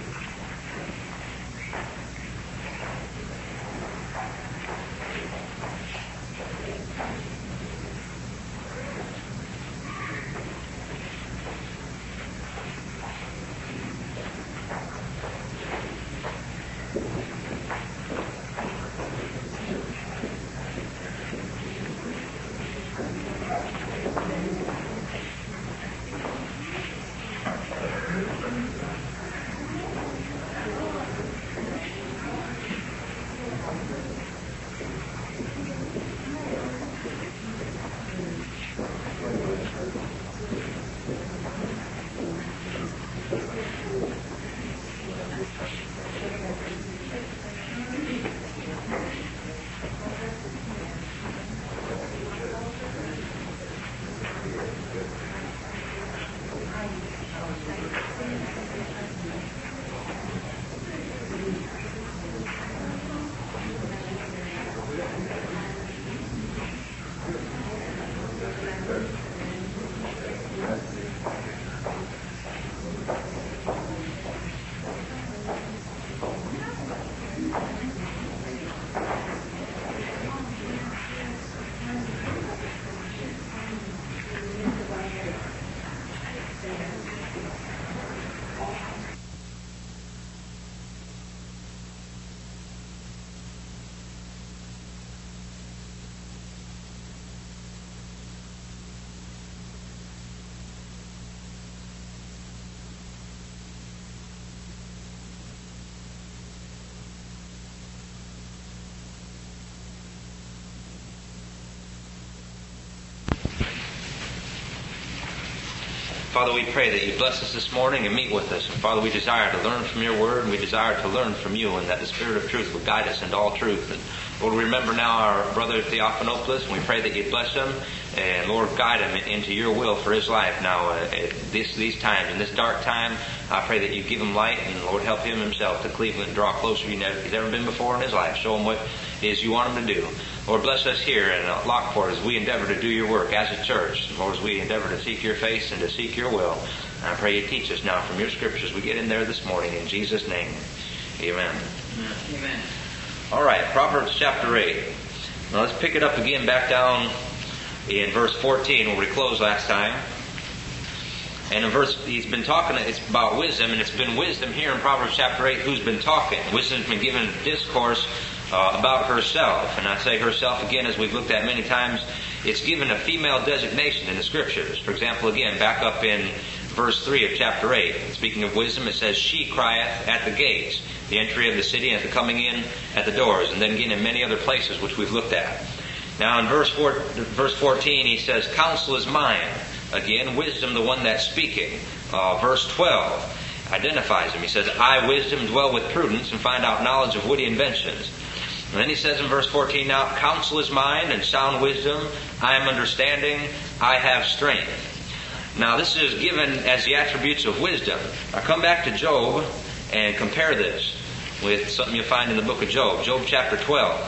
Father, we pray that you bless us this morning and meet with us. And Father, we desire to learn from your word, and we desire to learn from you, and that the Spirit of truth will guide us into all truth. And Lord, we remember now our brother Theophanopoulos, and we pray that you bless him, and Lord, guide him into your will for his life now uh, at this, these times. In this dark time, I pray that you give him light, and Lord, help him himself to Cleveland, draw closer than he's ever been before in his life. Show him what it is you want him to do. Lord, bless us here in Lockport as we endeavor to do your work as a church. Lord, as we endeavor to seek your face and to seek your will. I pray you teach us now from your scriptures. We get in there this morning in Jesus' name. Amen. Amen. All right, Proverbs chapter eight. Now let's pick it up again back down in verse fourteen where we closed last time. And in verse, he's been talking, it's about wisdom, and it's been wisdom here in Proverbs chapter eight who's been talking. Wisdom's been given discourse uh, about herself. And I say herself again, as we've looked at many times, it's given a female designation in the scriptures. For example, again, back up in verse three of chapter eight. Speaking of wisdom, it says, she crieth at the gates, the entry of the city, and at the coming in at the doors. And then again in many other places which we've looked at. Now in verse four, verse fourteen, he says, counsel is mine. Again, wisdom, the one that's speaking. Uh, verse twelve identifies him. He says, I, wisdom, dwell with prudence and find out knowledge of witty inventions. And then he says in verse fourteen, now counsel is mine and sound wisdom. I am understanding. I have strength. Now this is given as the attributes of wisdom. Now come back to Job and compare this with something you'll find in the book of Job. Job chapter twelve.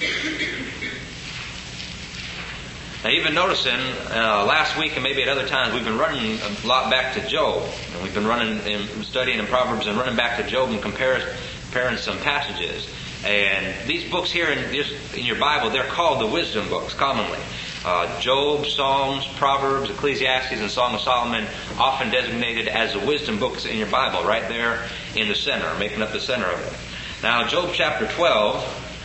Now you've been noticing uh, last week and maybe at other times we've been running a lot back to Job. And we've been running and studying in Proverbs and running back to Job and compare, comparing some passages. And these books here in, in your Bible, they're called the wisdom books commonly. Uh, Job, Psalms, Proverbs, Ecclesiastes, and Song of Solomon, often designated as the wisdom books in your Bible, right there in the center, making up the center of it. Now, Job chapter twelve,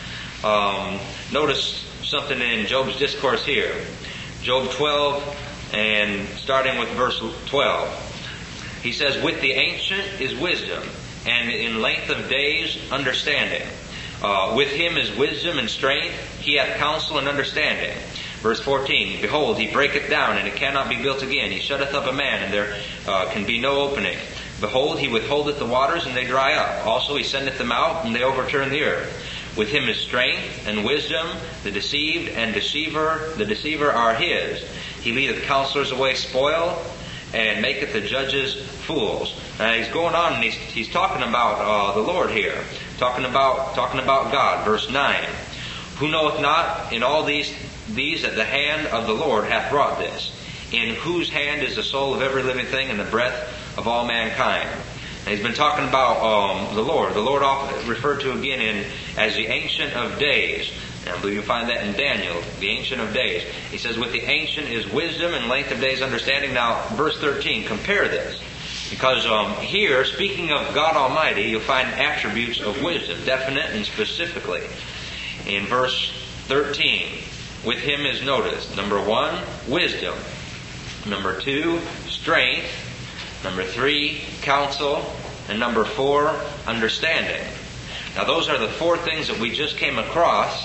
um, notice something in Job's discourse here. Job twelve, and starting with verse twelve. He says, with the ancient is wisdom, and in length of days understanding. Uh, with him is wisdom and strength. He hath counsel and understanding. Verse fourteen, behold, he breaketh down, and it cannot be built again. He shutteth up a man, and there uh, can be no opening. Behold, he withholdeth the waters, and they dry up. Also he sendeth them out, and they overturn the earth. With him is strength and wisdom. The deceived and deceiver, the deceiver are his. He leadeth counselors away spoil, and maketh the judges fools. Now he's going on, and he's, he's talking about uh, the Lord here. Talking about, talking about God. Verse nine. Who knoweth not in all these these that the hand of the Lord hath wrought this, in whose hand is the soul of every living thing and the breath of all mankind. And he's been talking about um, the Lord. The Lord often referred to again in as the Ancient of Days. And I believe you'll find that in Daniel, the Ancient of Days. He says, with the Ancient is wisdom and length of days understanding. Now, verse thirteen, compare this. Because um, here, speaking of God Almighty, you'll find attributes of wisdom, definite and specifically. In verse thirteen, with him is noticed, number one, wisdom. Number two, strength. Number three, counsel. And number four, understanding. Now those are the four things that we just came across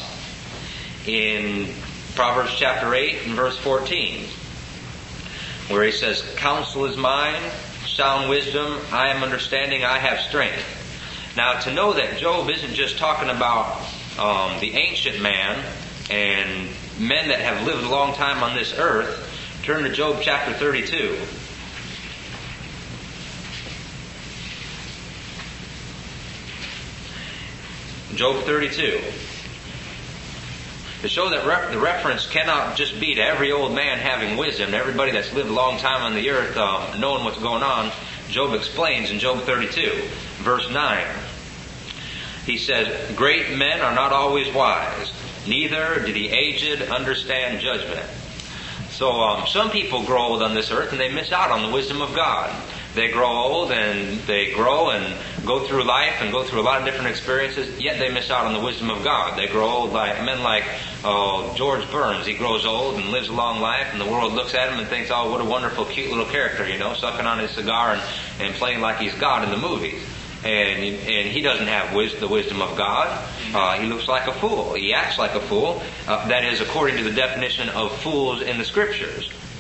in Proverbs chapter eight and verse fourteen. Where he says, counsel is mine, sound wisdom, I am understanding, I have strength. Now to know that Job isn't just talking about um, the ancient man and men that have lived a long time on this earth, turn to Job chapter thirty-two. Job thirty-two. To show that re- the reference cannot just be to every old man having wisdom, to everybody that's lived a long time on the earth um, knowing what's going on, Job explains in Job thirty-two, verse nine. He says, great men are not always wise, neither do the aged understand judgment. So um, some people grow old on this earth and they miss out on the wisdom of God. They grow old and they grow and go through life and go through a lot of different experiences, yet they miss out on the wisdom of God. They grow old like men like oh, George Burns. He grows old and lives a long life, and the world looks at him and thinks, oh, what a wonderful, cute little character, you know, sucking on his cigar and, and playing like he's God in the movies. And, and he doesn't have wis- the wisdom of God. Uh, he looks like a fool. He acts like a fool. Uh, that is according to the definition of fools in the Scriptures.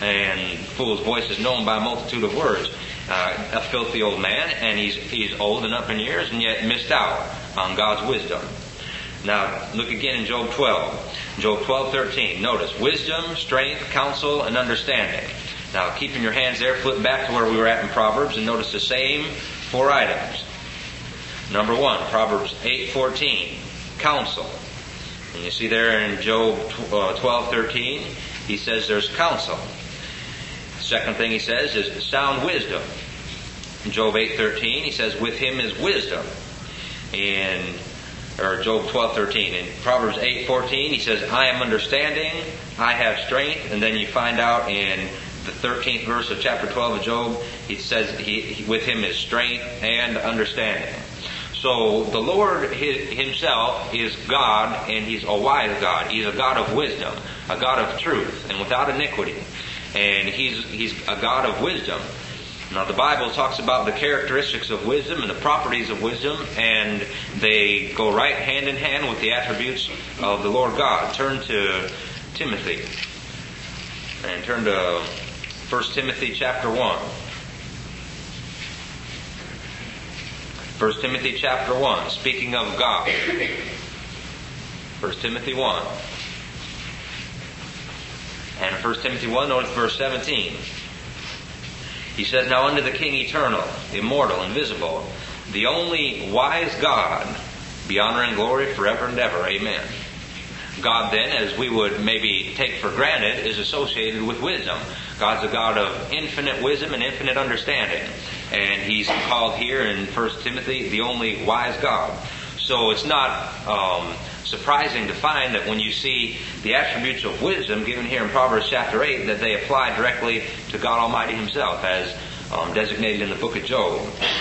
And the fool's voice is known by a multitude of words. Uh, a filthy old man, and he's he's old and up in years, and yet missed out on God's wisdom. Now, look again in Job twelve. Job twelve thirteen. Notice, wisdom, strength, counsel, and understanding. Now, keeping your hands there, flip back to where we were at in Proverbs, and notice the same four items. Number one, Proverbs eight fourteen. Counsel. And you see there in Job twelve thirteen, he says there's counsel. Second thing he says is sound wisdom. In Job eight thirteen, he says, with him is wisdom. In or Job twelve thirteen. In Proverbs eight fourteen, he says, I am understanding, I have strength. And then you find out in the thirteenth verse of chapter twelve of Job, he says, he, he, with him is strength and understanding. So the Lord himself is God, and he's a wise God. He's a God of wisdom, a God of truth, and without iniquity. And he's he's a God of wisdom. Now the Bible talks about the characteristics of wisdom and the properties of wisdom, and they go right hand in hand with the attributes of the Lord God. Turn to Timothy. And turn to First Timothy chapter one. First Timothy chapter one, speaking of God. First Timothy one. And First Timothy one, notice verse seventeen. He says, now unto the King eternal, immortal, invisible, the only wise God, be honor and glory forever and ever. Amen. God then, as we would maybe take for granted, is associated with wisdom. God's a God of infinite wisdom and infinite understanding. And he's called here in First Timothy the only wise God. So it's not um, surprising to find that when you see the attributes of wisdom given here in Proverbs chapter eight, that they apply directly to God Almighty himself, as um, designated in the book of Job.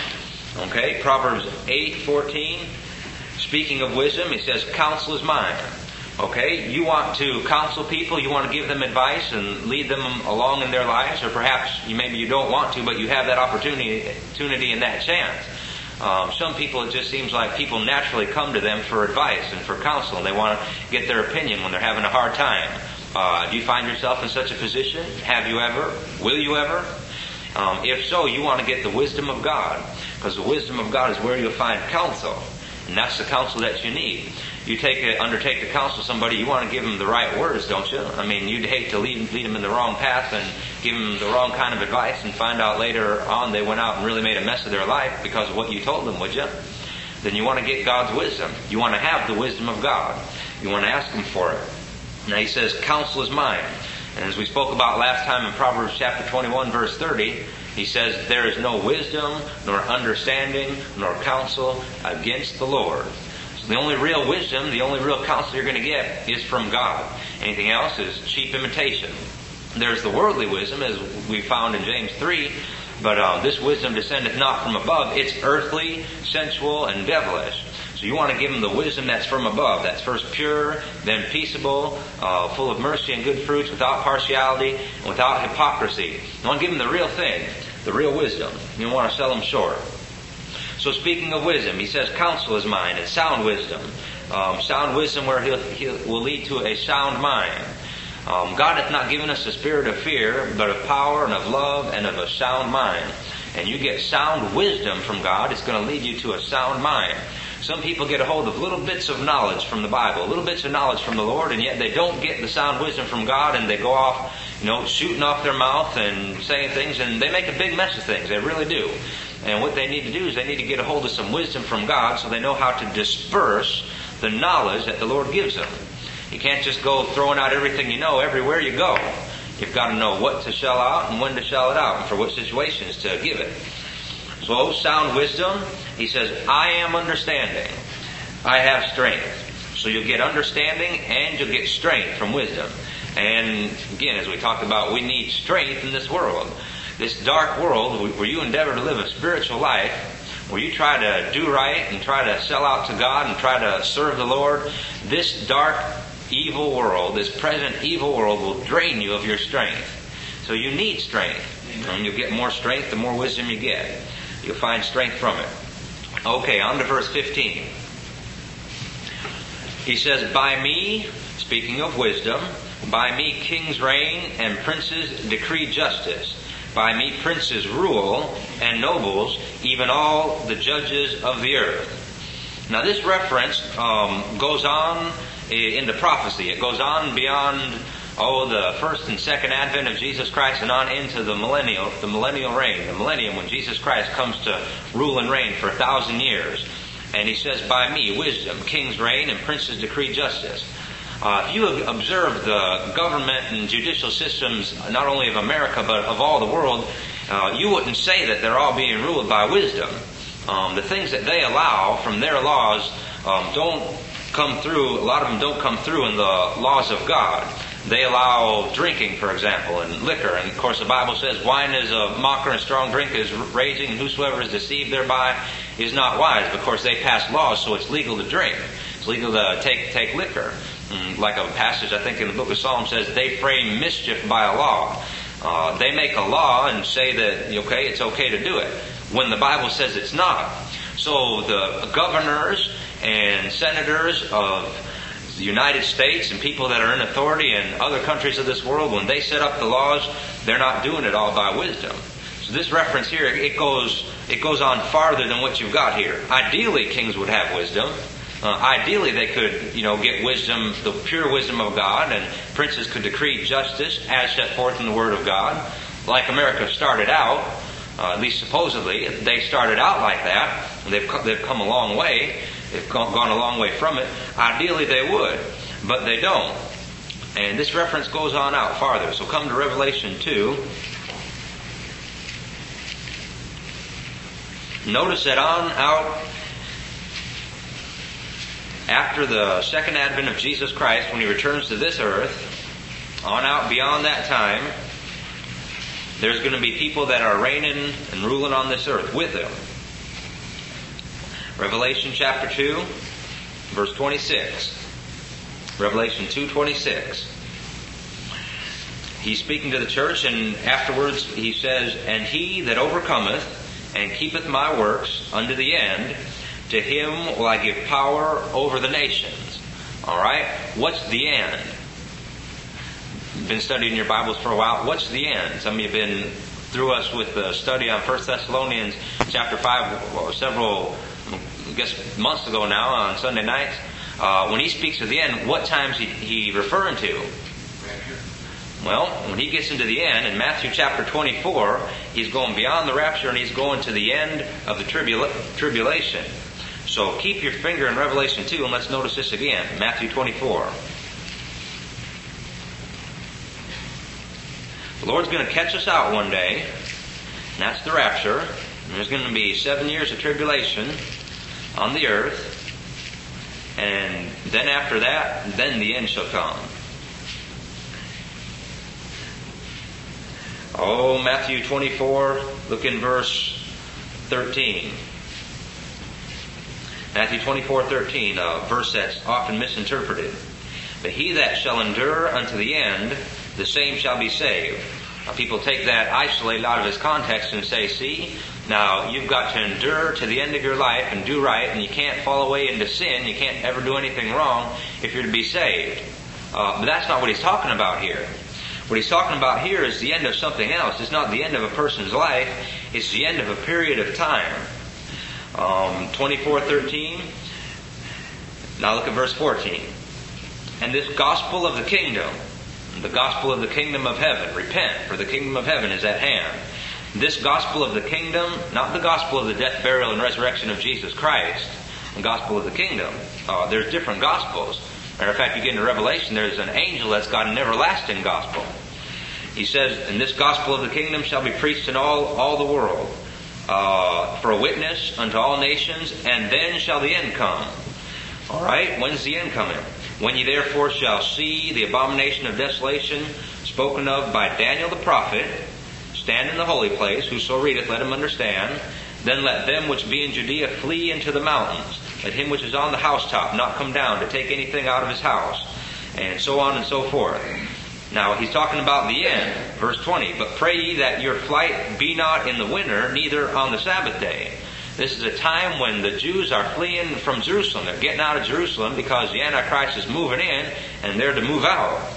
Okay, Proverbs eight fourteen, speaking of wisdom, he says, counsel is mine. Okay, you want to counsel people, you want to give them advice and lead them along in their lives, or perhaps you, maybe you don't want to, but you have that opportunity, opportunity and that chance. Um, some people, it just seems like people naturally come to them for advice and for counsel, and they want to get their opinion when they're having a hard time. Uh, do you find yourself in such a position? Have you ever? Will you ever? Um, if so, you want to get the wisdom of God, because the wisdom of God is where you'll find counsel, and that's the counsel that you need. You take it, undertake to counsel somebody, you want to give them the right words, don't you? I mean, you'd hate to lead, lead them in the wrong path and give them the wrong kind of advice and find out later on they went out and really made a mess of their life because of what you told them, would you? Then you want to get God's wisdom. You want to have the wisdom of God. You want to ask Him for it. Now he says, counsel is mine. And as we spoke about last time in Proverbs chapter twenty-one, verse thirty, he says, there is no wisdom, nor understanding, nor counsel against the Lord. So the only real wisdom, the only real counsel you're going to get is from God. Anything else is cheap imitation. There's the worldly wisdom, as we found in James three, but uh, this wisdom descendeth not from above. It's earthly, sensual, and devilish. So you want to give them the wisdom that's from above. That's first pure, then peaceable, uh, full of mercy and good fruits, without partiality, and without hypocrisy. You want to give them the real thing, the real wisdom. You don't want to sell them short. So speaking of wisdom, he says, counsel is mine, and sound wisdom. Um, sound wisdom where he'll, he'll will lead to a sound mind. Um, God hath not given us a spirit of fear, but of power and of love and of a sound mind. And you get sound wisdom from God, it's going to lead you to a sound mind. Some people get a hold of little bits of knowledge from the Bible, little bits of knowledge from the Lord, and yet they don't get the sound wisdom from God, and they go off, you know, shooting off their mouth and saying things, and they make a big mess of things. They really do. And what they need to do is they need to get a hold of some wisdom from God so they know how to disperse the knowledge that the Lord gives them. You can't just go throwing out everything you know everywhere you go. You've got to know what to shell out and when to shell it out, and for what situations to give it. So, sound wisdom, he says, I am understanding. I have strength. So you'll get understanding and you'll get strength from wisdom. And again, as we talked about, we need strength in this world. This dark world where you endeavor to live a spiritual life, where you try to do right and try to sell out to God and try to serve the Lord, this dark, evil world, this present evil world will drain you of your strength. So you need strength. And you'll get more strength the more wisdom you get. You'll find strength from it. Okay, on to verse fifteen. He says, by me, speaking of wisdom, By me kings reign and princes decree justice. By me princes rule and nobles, even all the judges of the earth. Now this reference um, goes on into prophecy. It goes on beyond, oh, the first and second advent of Jesus Christ and on into the millennial, the millennial reign, the millennium when Jesus Christ comes to rule and reign for a thousand years. And he says, by me, wisdom, kings reign and princes decree justice. Uh, if you observe the government and judicial systems, not only of America, but of all the world, uh, you wouldn't say that they're all being ruled by wisdom. Um, the things that they allow from their laws um, don't come through, a lot of them don't come through in the laws of God. They allow drinking, for example, and liquor. And of course the Bible says wine is a mocker and strong drink is raging, and whosoever is deceived thereby is not wise. But of course they pass laws so it's legal to drink. It's legal to take take liquor. And like a passage I think in the book of Psalms says, they frame mischief by a law. Uh, they make a law and say that, okay, it's okay to do it, when the Bible says it's not. So the governors and senators of the United States and people that are in authority in other countries of this world, when they set up the laws, they're not doing it all by wisdom. So this reference here, it goes it goes on farther than what you've got here. Ideally, kings would have wisdom. Uh, ideally, they could, you know, get wisdom, the pure wisdom of God, and princes could decree justice as set forth in the Word of God. Like America started out, uh, at least supposedly, they started out like that. And they've they've come a long way. They've gone a long way from it. Ideally, they would, but they don't. And this reference goes on out farther. So come to Revelation two. Notice that on out after the second advent of Jesus Christ, when He returns to this earth, on out beyond that time, there's going to be people that are reigning and ruling on this earth with Him. Revelation chapter two, verse twenty-six. Revelation two twenty-six. He's speaking to the church, and afterwards he says, and he that overcometh and keepeth my works unto the end, to him will I give power over the nations. Alright? What's the end? You've been studying your Bibles for a while. What's the end? Some of you have been through us with the study on First Thessalonians chapter five, well, several, I guess, months ago now on Sunday nights. Uh, when he speaks of the end, what times he, he referring to? Well, when he gets into the end, in Matthew chapter twenty-four, he's going beyond the rapture and he's going to the end of the tribula- tribulation. So keep your finger in Revelation two and let's notice this again. Matthew twenty-four. The Lord's going to catch us out one day, and that's the rapture. And there's going to be seven years of tribulation on the earth. And then after that, then the end shall come. Oh, Matthew twenty-four, look in verse thirteen. Matthew twenty-four thirteen, a verse that's often misinterpreted. But he that shall endure unto the end, the same shall be saved. Now, people take that isolated out of its context and say, see, now you've got to endure to the end of your life and do right, and you can't fall away into sin, you can't ever do anything wrong if you're to be saved. Uh, but that's not what he's talking about here. What he's talking about here is the end of something else. It's not the end of a person's life, it's the end of a period of time. Um, twenty-four thirteen. Now look at verse fourteen. And this gospel of the kingdom, the gospel of the kingdom of heaven, repent, for the kingdom of heaven is at hand. This gospel of the kingdom, not the gospel of the death, burial, and resurrection of Jesus Christ, the gospel of the kingdom. Uh, there's different gospels. Matter of fact, you get into Revelation, there's an angel that's got an everlasting gospel. He says, and this gospel of the kingdom shall be preached in all, all the world, uh, for a witness unto all nations, and then shall the end come. Alright, when's the end coming? When ye therefore shall see the abomination of desolation spoken of by Daniel the prophet, stand in the holy place, whoso readeth, let him understand. Then let them which be in Judea flee into the mountains. Let him which is on the housetop not come down to take anything out of his house. And so on and so forth. Now, he's talking about the end. Verse twenty, but pray ye that your flight be not in the winter, neither on the Sabbath day. This is a time when the Jews are fleeing from Jerusalem. They're getting out of Jerusalem because the Antichrist is moving in and they're to move out.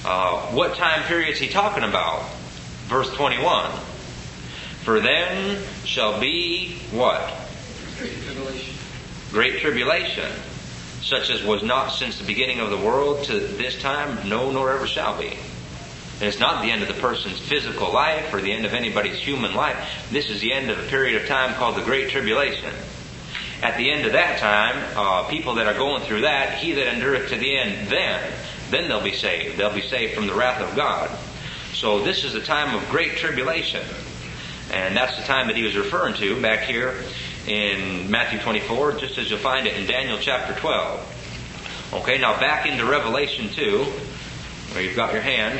Uh, what time period is he talking about? Verse twenty-one. For then shall be what? Great tribulation. Great tribulation, such as was not since the beginning of the world to this time, no, nor ever shall be. And it's not the end of the person's physical life or the end of anybody's human life. This is the end of a period of time called the Great Tribulation. At the end of that time, uh, people that are going through that, he that endureth to the end, then, then they'll be saved. They'll be saved from the wrath of God. So this is a time of great tribulation. And that's the time that he was referring to back here in Matthew twenty-four, just as you'll find it in Daniel chapter twelve. Okay, now back into Revelation two, where you've got your hand.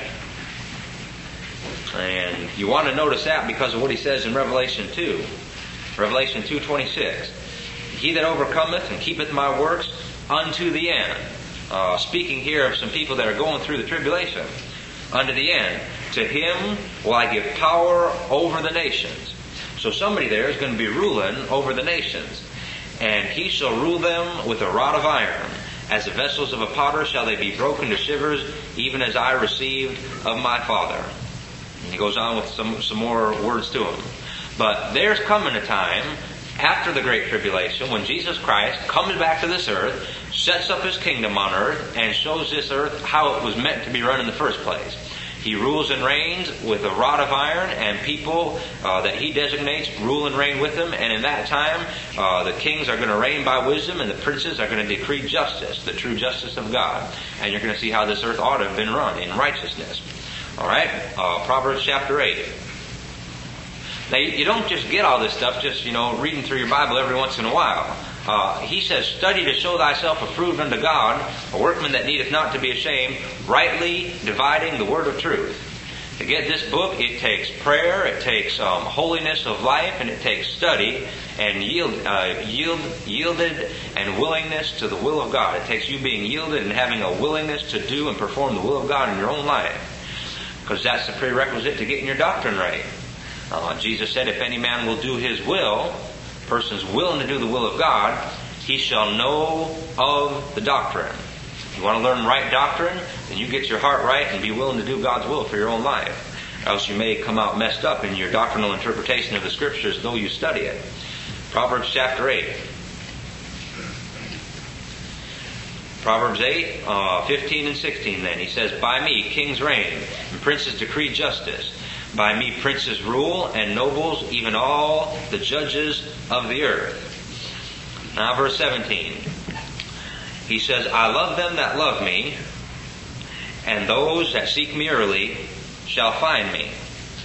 And you want to notice that because of what he says in Revelation two. Revelation two twenty-six. He that overcometh and keepeth my works unto the end. Uh, speaking here of some people that are going through the tribulation. Unto the end. To him will I give power over the nations. So somebody there is going to be ruling over the nations. And he shall rule them with a rod of iron. As the vessels of a potter shall they be broken to shivers, even as I received of my Father. And he goes on with some, some more words to him. But there's coming a time after the Great Tribulation when Jesus Christ comes back to this earth, sets up his kingdom on earth, and shows this earth how it was meant to be run in the first place. He rules and reigns with a rod of iron, and people uh, that he designates rule and reign with him. And in that time, uh, the kings are going to reign by wisdom, and the princes are going to decree justice, the true justice of God. And you're going to see how this earth ought to have been run in righteousness. All right, uh, Proverbs chapter eight. Now, you don't just get all this stuff just, you know, reading through your Bible every once in a while. Uh, he says, study to show thyself approved unto God, a workman that needeth not to be ashamed, rightly dividing the word of truth. To get this book, it takes prayer, it takes um, holiness of life, and it takes study, and yield, uh, yield, yielded and willingness to the will of God. It takes you being yielded and having a willingness to do and perform the will of God in your own life. Because that's the prerequisite to getting your doctrine right. Uh, Jesus said, if any man will do his will, person's willing to do the will of God, he shall know of the doctrine. You want to learn right doctrine? Then you get your heart right and be willing to do God's will for your own life. Else you may come out messed up in your doctrinal interpretation of the Scriptures, though you study it. Proverbs chapter eight. Proverbs eight, uh, fifteen and sixteen then. He says, by me kings reign, and princes decree justice. By me princes rule, and nobles, even all the judges of the earth. Now verse seventeen. He says, I love them that love me, and those that seek me early shall find me.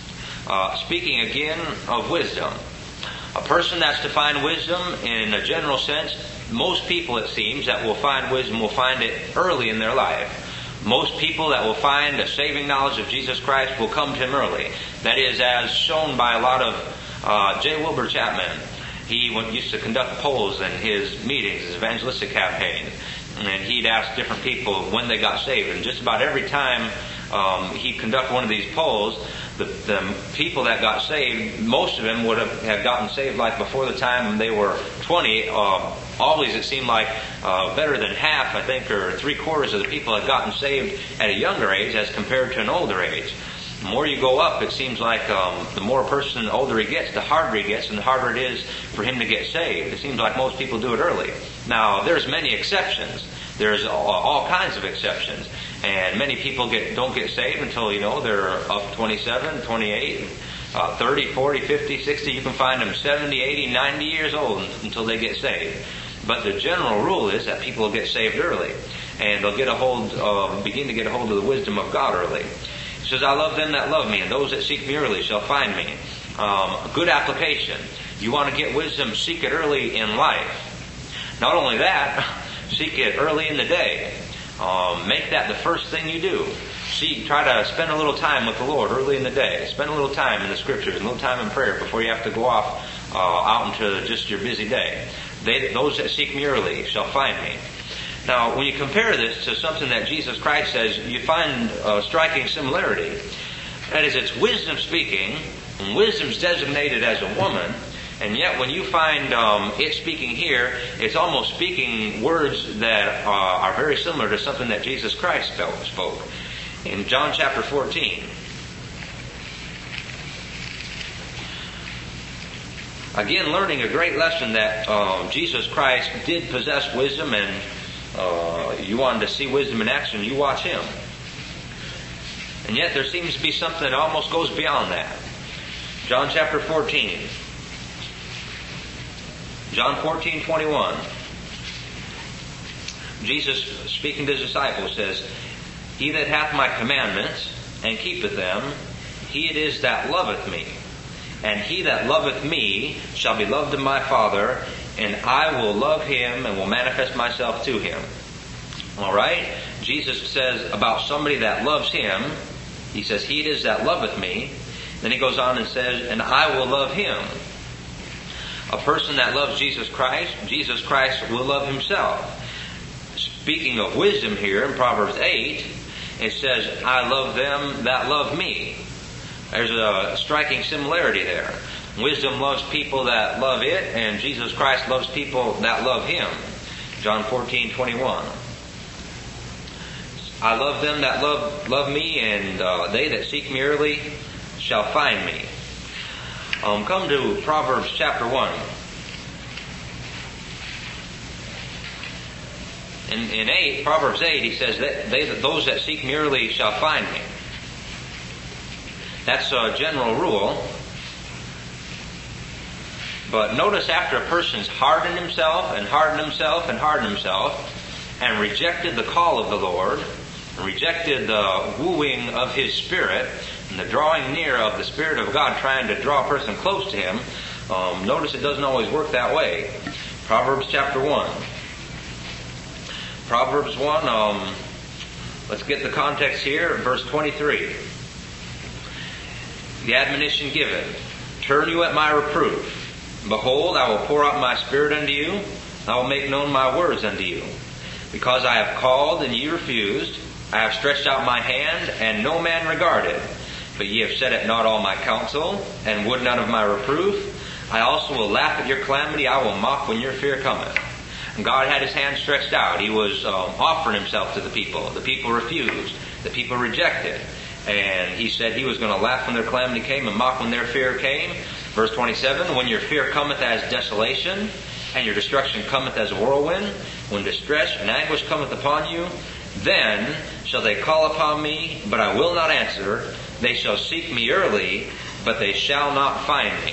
Uh, speaking again of wisdom. A person that's to find wisdom in a general sense, most people it seems that will find wisdom will find it early in their life. Most people that will find a saving knowledge of Jesus Christ will come to him early. That is, as shown by a lot of uh, J. Wilbur Chapman. He went, used to conduct polls in his meetings, his evangelistic campaign, and he'd ask different people when they got saved. And just about every time um, he'd conduct one of these polls, the, the people that got saved, most of them would have, have gotten saved like before the time they were twenty. Uh, always it seemed like uh, better than half, I think, or three quarters of the people had gotten saved at a younger age as compared to an older age. The more you go up, it seems like um, the more a person older he gets, the harder he gets, and the harder it is for him to get saved. It seems like most people do it early. Now, there's many exceptions. There's all, all kinds of exceptions. And many people get don't get saved until, you know, they're up twenty-seven, twenty-eight, uh, thirty, forty, fifty, sixty. You can find them seventy, eighty, ninety years old until they get saved. But the general rule is that people will get saved early. And they'll get a hold, uh, begin to get a hold of the wisdom of God early. He says, I love them that love me, and those that seek me early shall find me. Um, a good application. You want to get wisdom, seek it early in life. Not only that, seek it early in the day. Um, make that the first thing you do. See, try to spend a little time with the Lord early in the day. Spend a little time in the Scriptures, a little time in prayer before you have to go off uh, out into just your busy day. They, those that seek me early shall find me. Now, when you compare this to something that Jesus Christ says, you find a striking similarity. That is, it's wisdom speaking, and wisdom's designated as a woman, and yet when you find um, it speaking here, it's almost speaking words that uh, are very similar to something that Jesus Christ spoke. in John chapter fourteen. Again, learning a great lesson that uh, Jesus Christ did possess wisdom, and uh, you wanted to see wisdom in action, you watch Him. And yet there seems to be something that almost goes beyond that. John chapter fourteen. John fourteen twenty-one. Jesus, speaking to His disciples, says, "He that hath my commandments, and keepeth them, he it is that loveth me. And he that loveth me shall be loved of my Father, and I will love him and will manifest myself to him." All right? Jesus says about somebody that loves Him, He says, "He it is that loveth me." Then He goes on and says, "And I will love him." A person that loves Jesus Christ, Jesus Christ will love Himself. Speaking of wisdom here in Proverbs eight, it says, "I love them that love me." There's a striking similarity there. Wisdom loves people that love it, and Jesus Christ loves people that love Him. John fourteen twenty-one. "I love them that love love me, and uh, they that seek me early shall find me." Um, come to Proverbs chapter one. In, in eight, Proverbs eight, he says that they, those that seek me early shall find me. That's a general rule. But notice after a person's hardened himself and hardened himself and hardened himself and rejected the call of the Lord, and rejected the wooing of His Spirit and the drawing near of the Spirit of God trying to draw a person close to Him, um, notice it doesn't always work that way. Proverbs chapter one. Proverbs one, um, let's get the context here, verse twenty-three. The admonition given, "Turn you at my reproof. Behold, I will pour out my Spirit unto you. I will make known my words unto you. Because I have called and ye refused, I have stretched out my hand, and no man regarded. But ye have set at naught all my counsel, and would none of my reproof. I also will laugh at your calamity. I will mock when your fear cometh." And God had His hand stretched out. He was um, offering Himself to the people. The people refused. The people rejected. And He said He was going to laugh when their calamity came and mock when their fear came. Verse twenty-seven, "When your fear cometh as desolation, and your destruction cometh as a whirlwind, when distress and anguish cometh upon you, then shall they call upon me, but I will not answer. They shall seek me early, but they shall not find me."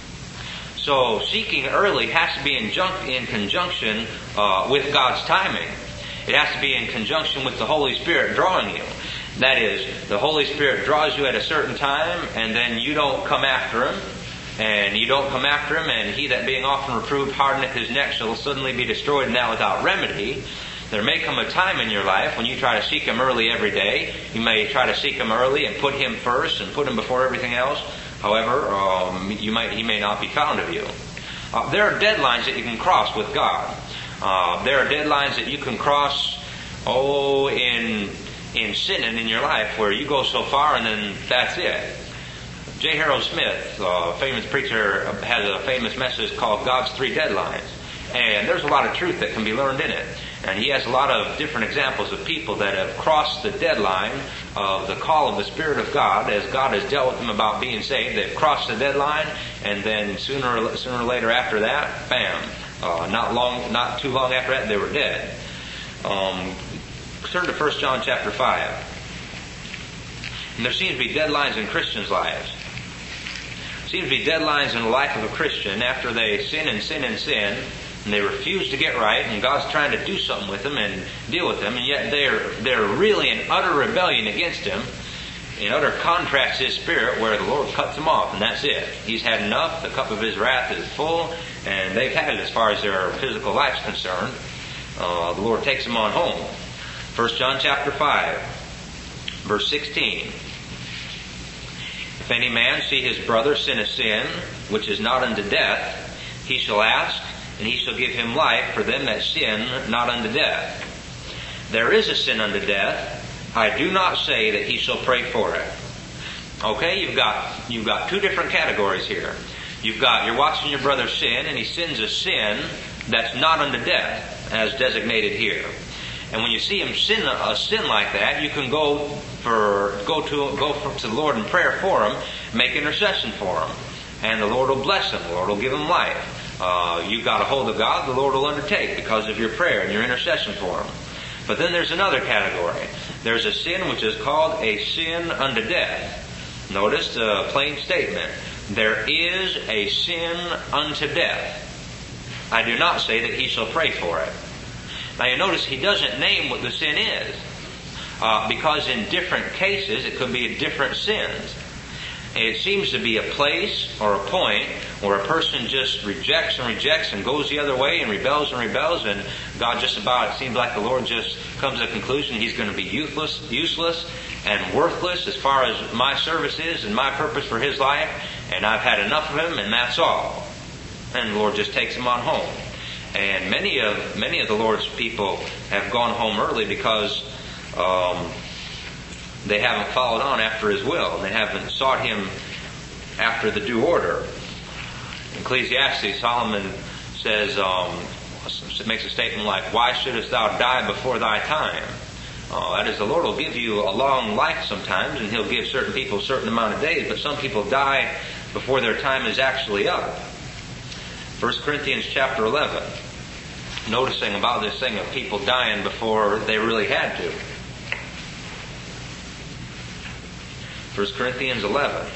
So seeking early has to be in, jun- in conjunction uh, with God's timing. It has to be in conjunction with the Holy Spirit drawing you. That is, the Holy Spirit draws you at a certain time, and then you don't come after Him, and you don't come after Him, and he that being often reproved hardeneth his neck shall suddenly be destroyed, and that without remedy. There may come a time in your life when you try to seek Him early every day. You may try to seek Him early and put Him first and put Him before everything else. However, um, you might, He may not be found of you. Uh, there are deadlines that you can cross with God. Uh, there are deadlines that you can cross, oh, in in sinning in your life, where you go so far and then that's it. J. Harold Smith, a famous preacher, has a famous message called God's Three Deadlines. And there's a lot of truth that can be learned in it. And he has a lot of different examples of people that have crossed the deadline of the call of the Spirit of God as God has dealt with them about being saved. They've crossed the deadline, and then sooner or, sooner or later after that, bam, uh, not long, not too long after that, they were dead. Um, turn to First John chapter five. And there seems to be deadlines in Christians' lives. There seems to be deadlines in the life of a Christian after they sin and sin and sin, and they refuse to get right, and God's trying to do something with them and deal with them, and yet they're they're really in utter rebellion against Him, in utter contrast to His Spirit, where the Lord cuts them off, and that's it. He's had enough, the cup of His wrath is full, and they've had it as far as their physical life's concerned. Uh, the Lord takes them on home. First John chapter five, verse sixteen. "If any man see his brother sin a sin, which is not unto death, he shall ask, and he shall give him life for them that sin not unto death. There is a sin unto death. I do not say that he shall pray for it." Okay, you've got you've got two different categories here. You've got, you're watching your brother sin, and he sins a sin that's not unto death, as designated here. And when you see him sin a sin like that, you can go for go to go for, to the Lord in prayer for them, make intercession for them, and the Lord will bless them. The Lord will give them life. Uh, you got a hold of God, the Lord will undertake because of your prayer and your intercession for them. But then there's another category. There's a sin which is called a sin unto death. Notice the plain statement. There is a sin unto death. I do not say that he shall pray for it. Now you notice he doesn't name what the sin is. Uh, because in different cases it could be different sins. It seems to be a place or a point where a person just rejects and rejects and goes the other way and rebels and rebels, and God just about, it seems like the Lord just comes to the conclusion he's going to be useless, useless and worthless as far as my service is and my purpose for his life, and I've had enough of him and that's all. And the Lord just takes him on home. And many of many of the Lord's people have gone home early because um, they haven't followed on after his will. They haven't sought him after the due order. In Ecclesiastes, Solomon says, um, makes a statement like, "Why shouldest thou die before thy time?" Uh, that is, the Lord will give you a long life sometimes, and he'll give certain people a certain amount of days, but some people die before their time is actually up. First Corinthians chapter eleven, noticing about this thing of people dying before they really had to. First Corinthians eleven.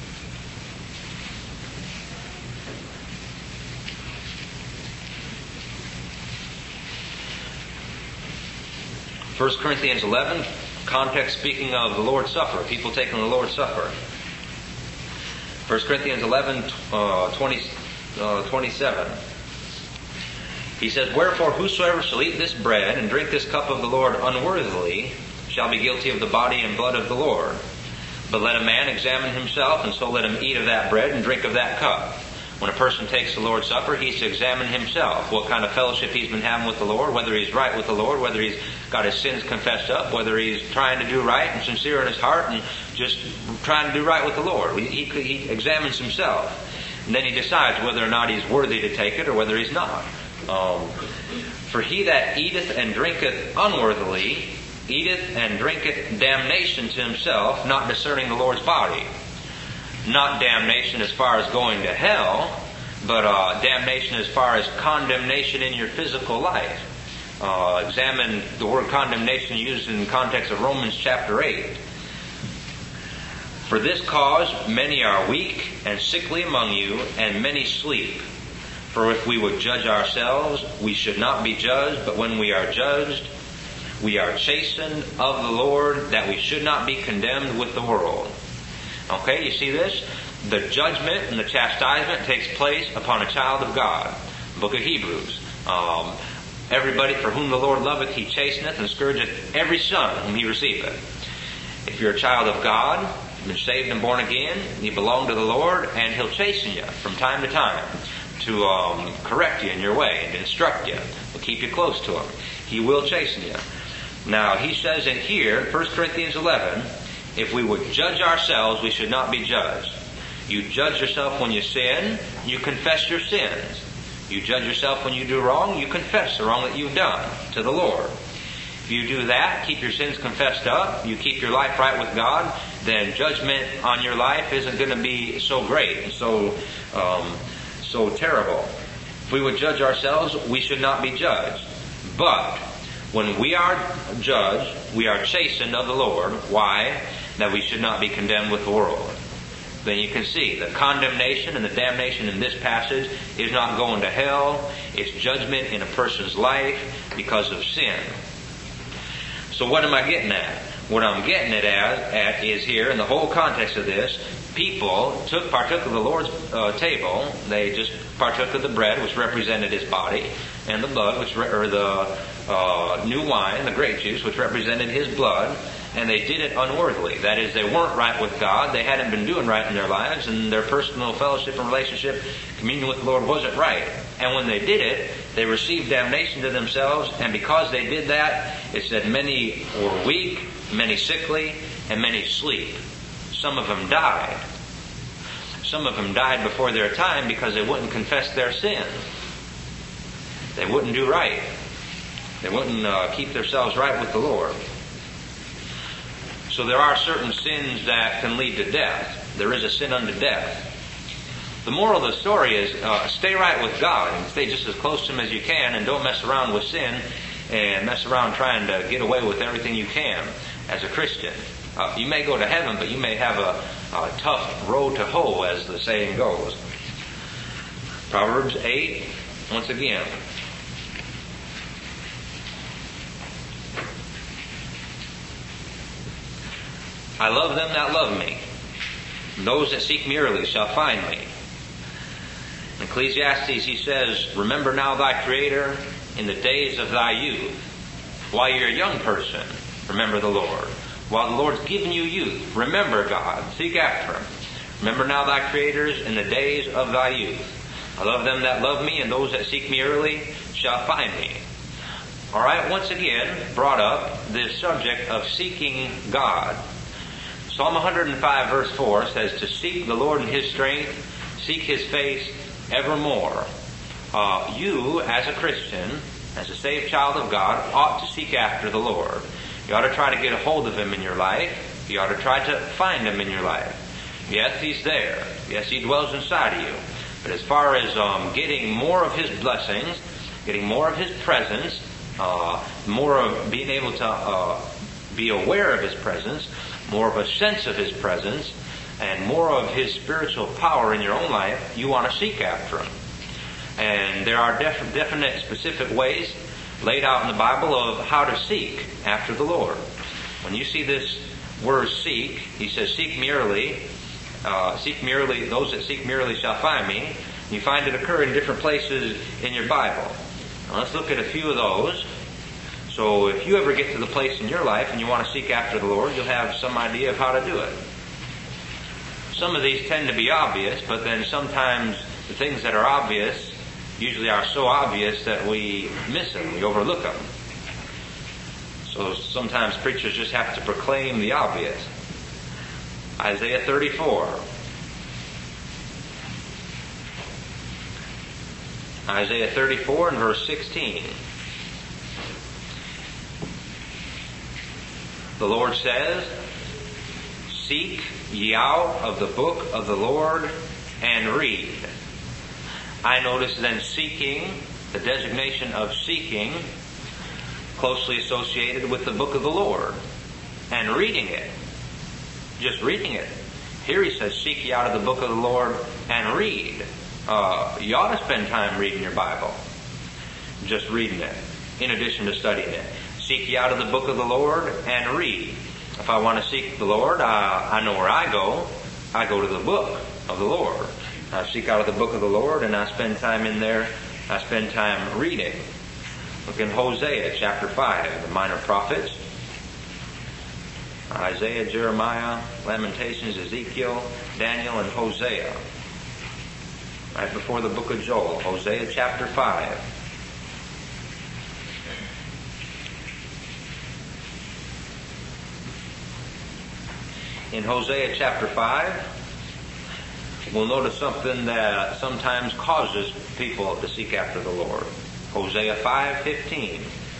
First Corinthians eleven, context speaking of the Lord's Supper, people taking the Lord's Supper. First Corinthians eleven, uh, twenty, uh, twenty-seven. He says, "Wherefore whosoever shall eat this bread and drink this cup of the Lord unworthily shall be guilty of the body and blood of the Lord. But let a man examine himself, and so let him eat of that bread and drink of that cup." When a person takes the Lord's Supper, he's to examine himself, what kind of fellowship he's been having with the Lord, whether he's right with the Lord, whether he's got his sins confessed up, whether he's trying to do right and sincere in his heart and just trying to do right with the Lord. He, he, he examines himself. And then he decides whether or not he's worthy to take it or whether he's not. Um, For he that eateth and drinketh unworthily eateth and drinketh damnation to himself, not discerning the Lord's body. Not damnation as far as going to hell, but uh, damnation as far as condemnation in your physical life. Uh, examine the word condemnation used in the context of Romans chapter eight. "For this cause many are weak and sickly among you, and many sleep. For if we would judge ourselves, we should not be judged, but when we are judged, we are chastened of the Lord, that we should not be condemned with the world." Okay, you see this? The judgment and the chastisement takes place upon a child of God. Book of Hebrews. Um, Everybody for whom the Lord loveth, he chasteneth, and scourgeth every son whom he receiveth. If you're a child of God, you've been saved and born again, you belong to the Lord, and he'll chasten you from time to time to um, correct you in your way and instruct you, to keep you close to him. He will chasten you. Now, he says in here, First Corinthians eleven, if we would judge ourselves, we should not be judged. You judge yourself when you sin, you confess your sins. You judge yourself when you do wrong, you confess the wrong that you've done to the Lord. If you do that, keep your sins confessed up, you keep your life right with God, then judgment on your life isn't going to be so great and so, um, so terrible. If we would judge ourselves, we should not be judged. But when we are judged, we are chastened of the Lord. Why? That we should not be condemned with the world. Then you can see the condemnation and the damnation in this passage is not going to hell. It's judgment in a person's life because of sin. So what am I getting at? What I'm getting it at, at is here, in the whole context of this, people took partook of the Lord's uh, table. They just partook of the bread, which represented his body, and the blood, which re- or the uh, new wine, the grape juice, which represented his blood. And they did it unworthily. That is, they weren't right with God. They hadn't been doing right in their lives, and their personal fellowship and relationship, communion with the Lord, wasn't right. And when they did it, they received damnation to themselves, and because they did that, it said many were weak, many sickly, and many sleep. Some of them died. Some of them died before their time because they wouldn't confess their sins. They wouldn't do right. They wouldn't uh, keep themselves right with the Lord. So there are certain sins that can lead to death. There is a sin unto death. The moral of the story is uh, stay right with God and stay just as close to Him as you can, and don't mess around with sin and mess around trying to get away with everything you can as a Christian. Uh, you may go to heaven, but you may have a, a tough road to hoe, as the saying goes. Proverbs eight, once again. I love them that love me. Those that seek me early shall find me. In Ecclesiastes he says, remember now thy Creator in the days of thy youth. While you're a young person, remember the Lord. While the Lord's given you youth, remember God. Seek after Him. Remember now thy Creators in the days of thy youth. I love them that love me, and those that seek me early shall find me. Alright, once again, brought up this subject of seeking God. Psalm one hundred five verse four says to seek the Lord in His strength, seek His face evermore. Uh, you, as a Christian, as a saved child of God, ought to seek after the Lord. You ought to try to get a hold of Him in your life. You ought to try to find Him in your life. Yes, He's there. Yes, He dwells inside of you. But as far as um, getting more of His blessings, getting more of His presence, uh, more of being able to uh, be aware of His presence, more of a sense of His presence, and more of His spiritual power in your own life, you want to seek after Him. And there are def- definite specific ways laid out in the Bible of how to seek after the Lord. When you see this word seek, He says, seek me early, uh, seek me early, those that seek me early shall find me. You find it occur in different places in your Bible. Now let's look at a few of those. So if you ever get to the place in your life and you want to seek after the Lord, you'll have some idea of how to do it. Some of these tend to be obvious, but then sometimes the things that are obvious usually are so obvious that we miss them, we overlook them. So sometimes preachers just have to proclaim the obvious. Isaiah thirty-four. Isaiah thirty-four and verse sixteen. The Lord says, seek ye out of the book of the Lord and read. I notice then seeking, the designation of seeking, closely associated with the book of the Lord. And reading it. Just reading it. Here he says, seek ye out of the book of the Lord and read. Uh, you ought to spend time reading your Bible. Just reading it, in addition to studying it. Seek ye out of the book of the Lord and read. If I want to seek the Lord, I, I know where I go. I go to the book of the Lord. I seek out of the book of the Lord and I spend time in there. I spend time reading. Look in Hosea chapter five, the minor prophets. Isaiah, Jeremiah, Lamentations, Ezekiel, Daniel, and Hosea. Right before the book of Joel, Hosea chapter five. In Hosea chapter five, we'll notice something that sometimes causes people to seek after the Lord. Hosea five fifteen.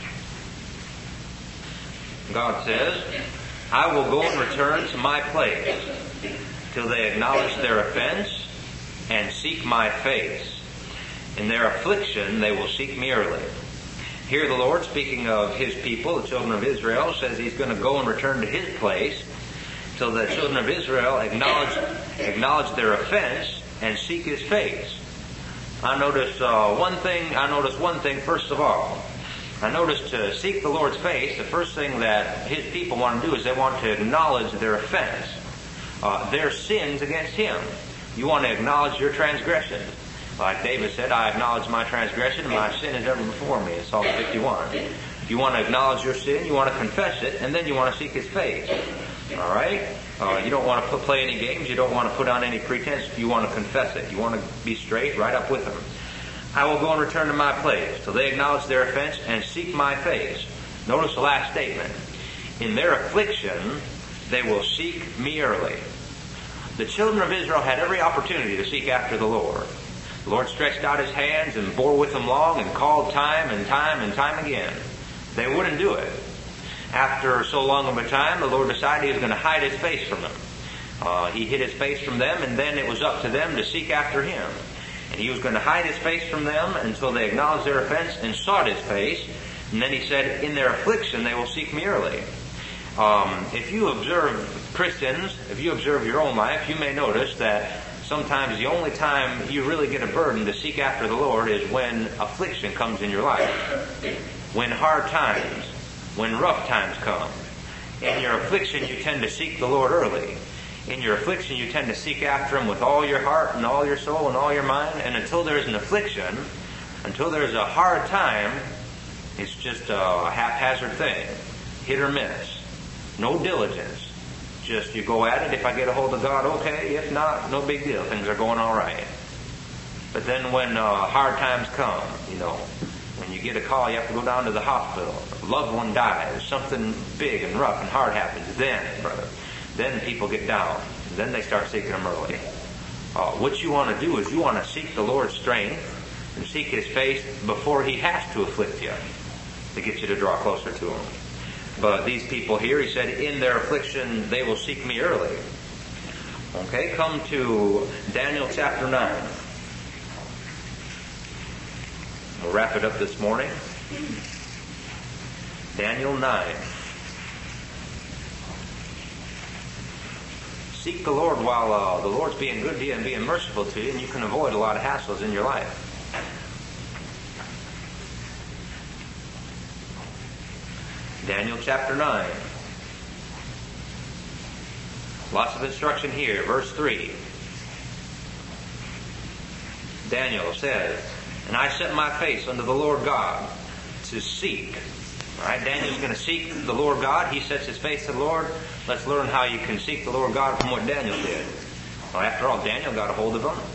God says, I will go and return to my place till they acknowledge their offense and seek my face. In their affliction they will seek me early. Here the Lord, speaking of His people, the children of Israel, says He's going to go and return to His place till the children of Israel acknowledge, acknowledge their offense and seek His face. I notice uh, one thing, I notice one thing first of all. I notice to seek the Lord's face, the first thing that His people want to do is they want to acknowledge their offense, uh, their sins against Him. You want to acknowledge your transgressions. Like David said, I acknowledge my transgression and my sin is ever before me in Psalm fifty-one. You want to acknowledge your sin, you want to confess it, and then you want to seek His face. All right? Uh, you don't want to put, play any games. You don't want to put on any pretense. You want to confess it. You want to be straight, right up with Him. I will go and return to my place till they acknowledge their offense and seek my face. Notice the last statement. In their affliction, they will seek me early. The children of Israel had every opportunity to seek after the Lord. The Lord stretched out His hands and bore with them long and called time and time and time again. They wouldn't do it. After so long of a time, the Lord decided He was going to hide His face from them. Uh, he hid His face from them, and then it was up to them to seek after Him. And He was going to hide His face from them until they acknowledged their offense and sought His face. And then He said, in their affliction they will seek me early. Um, if you observe Christians, if you observe your own life, you may notice that sometimes the only time you really get a burden to seek after the Lord is when affliction comes in your life. When hard times, when rough times come. In your affliction you tend to seek the Lord early. In your affliction you tend to seek after Him with all your heart and all your soul and all your mind. And until there is an affliction, until there is a hard time, it's just a haphazard thing. Hit or miss. No diligence. Just you go at it. If I get a hold of God, okay. If not, no big deal. Things are going all right. But then when uh, hard times come, you know, when you get a call, you have to go down to the hospital. A loved one dies. Something big and rough and hard happens. Then, brother, then people get down. Then they start seeking Him early. Uh, what you want to do is you want to seek the Lord's strength and seek His face before He has to afflict you to get you to draw closer to Him. But these people here, He said, in their affliction they will seek me early. Okay, come to Daniel chapter nine. We'll wrap it up this morning. Daniel nine. Seek the Lord while uh, the Lord's being good to you and being merciful to you, and you can avoid a lot of hassles in your life. Daniel chapter nine. Lots of instruction here. Verse three. Daniel says, and I set my face unto the Lord God to seek. All right, Daniel's going to seek the Lord God. He sets his face to the Lord. Let's learn how you can seek the Lord God from what Daniel did. Well, after all, Daniel got a hold of him.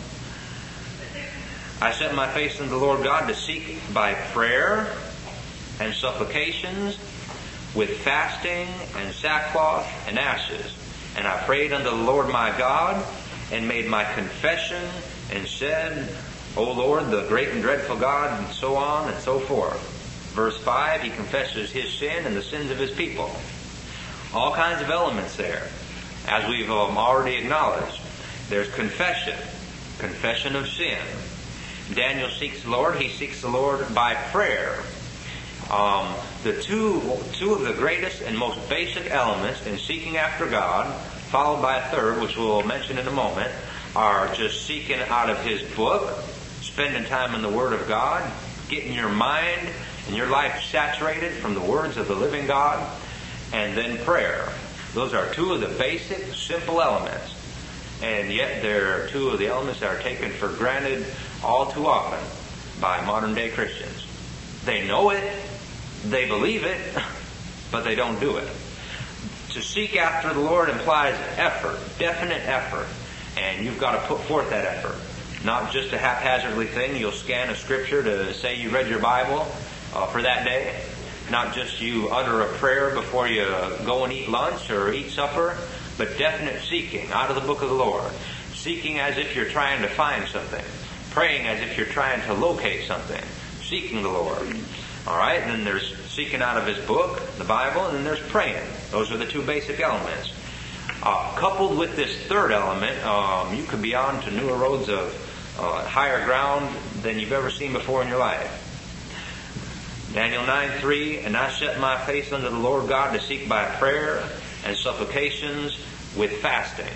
I set my face unto the Lord God to seek by prayer and supplications with fasting and sackcloth and ashes. And I prayed unto the Lord my God and made my confession and said, O Lord, the great and dreadful God, and so on and so forth. Verse five, he confesses his sin and the sins of his people. All kinds of elements there. As we've um, already acknowledged, there's confession, confession of sin. Daniel seeks the Lord. He seeks the Lord by prayer. Um, the two, two of the greatest and most basic elements in seeking after God, followed by a third, which we'll mention in a moment, are just seeking out of His book, spending time in the Word of God, getting your mind and your life saturated from the words of the living God, and then prayer. Those are two of the basic, simple elements. And yet they're two of the elements that are taken for granted all too often by modern day Christians. They know it, they believe it, but they don't do it. To seek after the Lord implies effort, definite effort. And you've got to put forth that effort. Not just a haphazardly thing. You'll scan a scripture to say you read your Bible uh, for that day. Not just you utter a prayer before you go and eat lunch or eat supper, but definite seeking out of the book of the Lord. Seeking as if you're trying to find something. Praying as if you're trying to locate something. Seeking the Lord. All right, and then there's seeking out of His book, the Bible, and then there's praying. Those are the two basic elements. Uh, coupled with this third element, um, you could be on to newer roads of uh, higher ground than you've ever seen before in your life. Daniel nine three, and I set my face unto the Lord God to seek by prayer and supplications with fasting.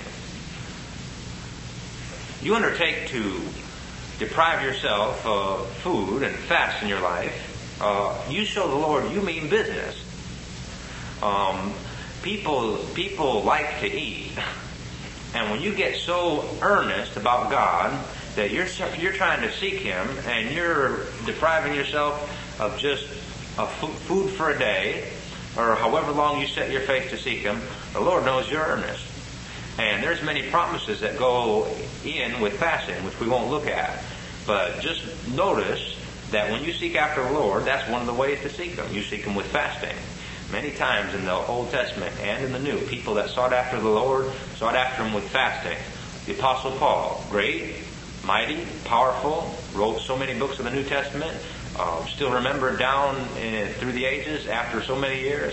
You undertake to deprive yourself of food and fast in your life. Uh, you show the Lord you mean business. Um, people, people like to eat. And when you get so earnest about God that you're, you're trying to seek Him and you're depriving yourself of just a food for a day or however long you set your face to seek Him, the Lord knows you're earnest. And there's many promises that go in with fasting, which we won't look at. But just notice that when you seek after the Lord, that's one of the ways to seek Him. You seek Him with fasting. Many times in the Old Testament and in the New, people that sought after the Lord sought after Him with fasting. The Apostle Paul, great, mighty, powerful, wrote so many books of the New Testament, uh, still remembered down in, through the ages after so many years.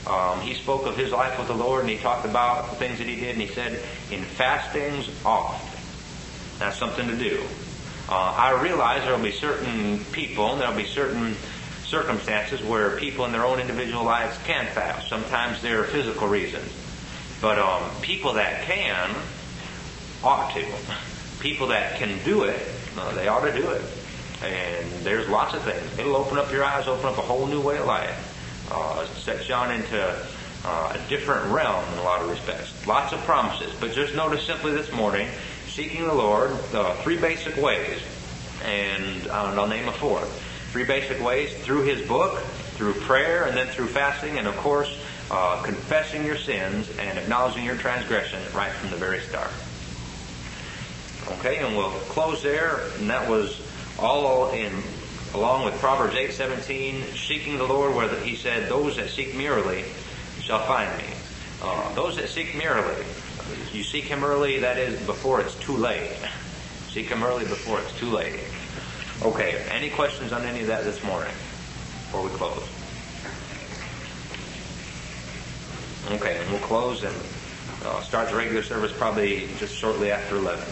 Um, he spoke of his life with the Lord, and he talked about the things that he did, and he said, in fastings oft. That's something to do. Uh, I realize there will be certain people, and there will be certain circumstances where people in their own individual lives can fast. Sometimes there are physical reasons. But um, people that can ought to. People that can do it, uh, they ought to do it. And there's lots of things. It'll open up your eyes, open up a whole new way of life. Uh, set you on into uh, a different realm in a lot of respects. Lots of promises. But just notice simply this morning, seeking the Lord, uh, three basic ways. And uh, I'll name a fourth. Three basic ways: through His book, through prayer, and then through fasting, and of course, uh, confessing your sins and acknowledging your transgression right from the very start. Okay, and we'll close there. And that was all in, along with Proverbs eight seventeen, seeking the Lord, where He said, "Those that seek me early shall find me." Uh, those that seek me early, you seek Him early, that is, before it's too late. Seek Him early before it's too late. Okay, any questions on any of that this morning before we close? Okay, and we'll close and uh, start the regular service probably just shortly after eleven.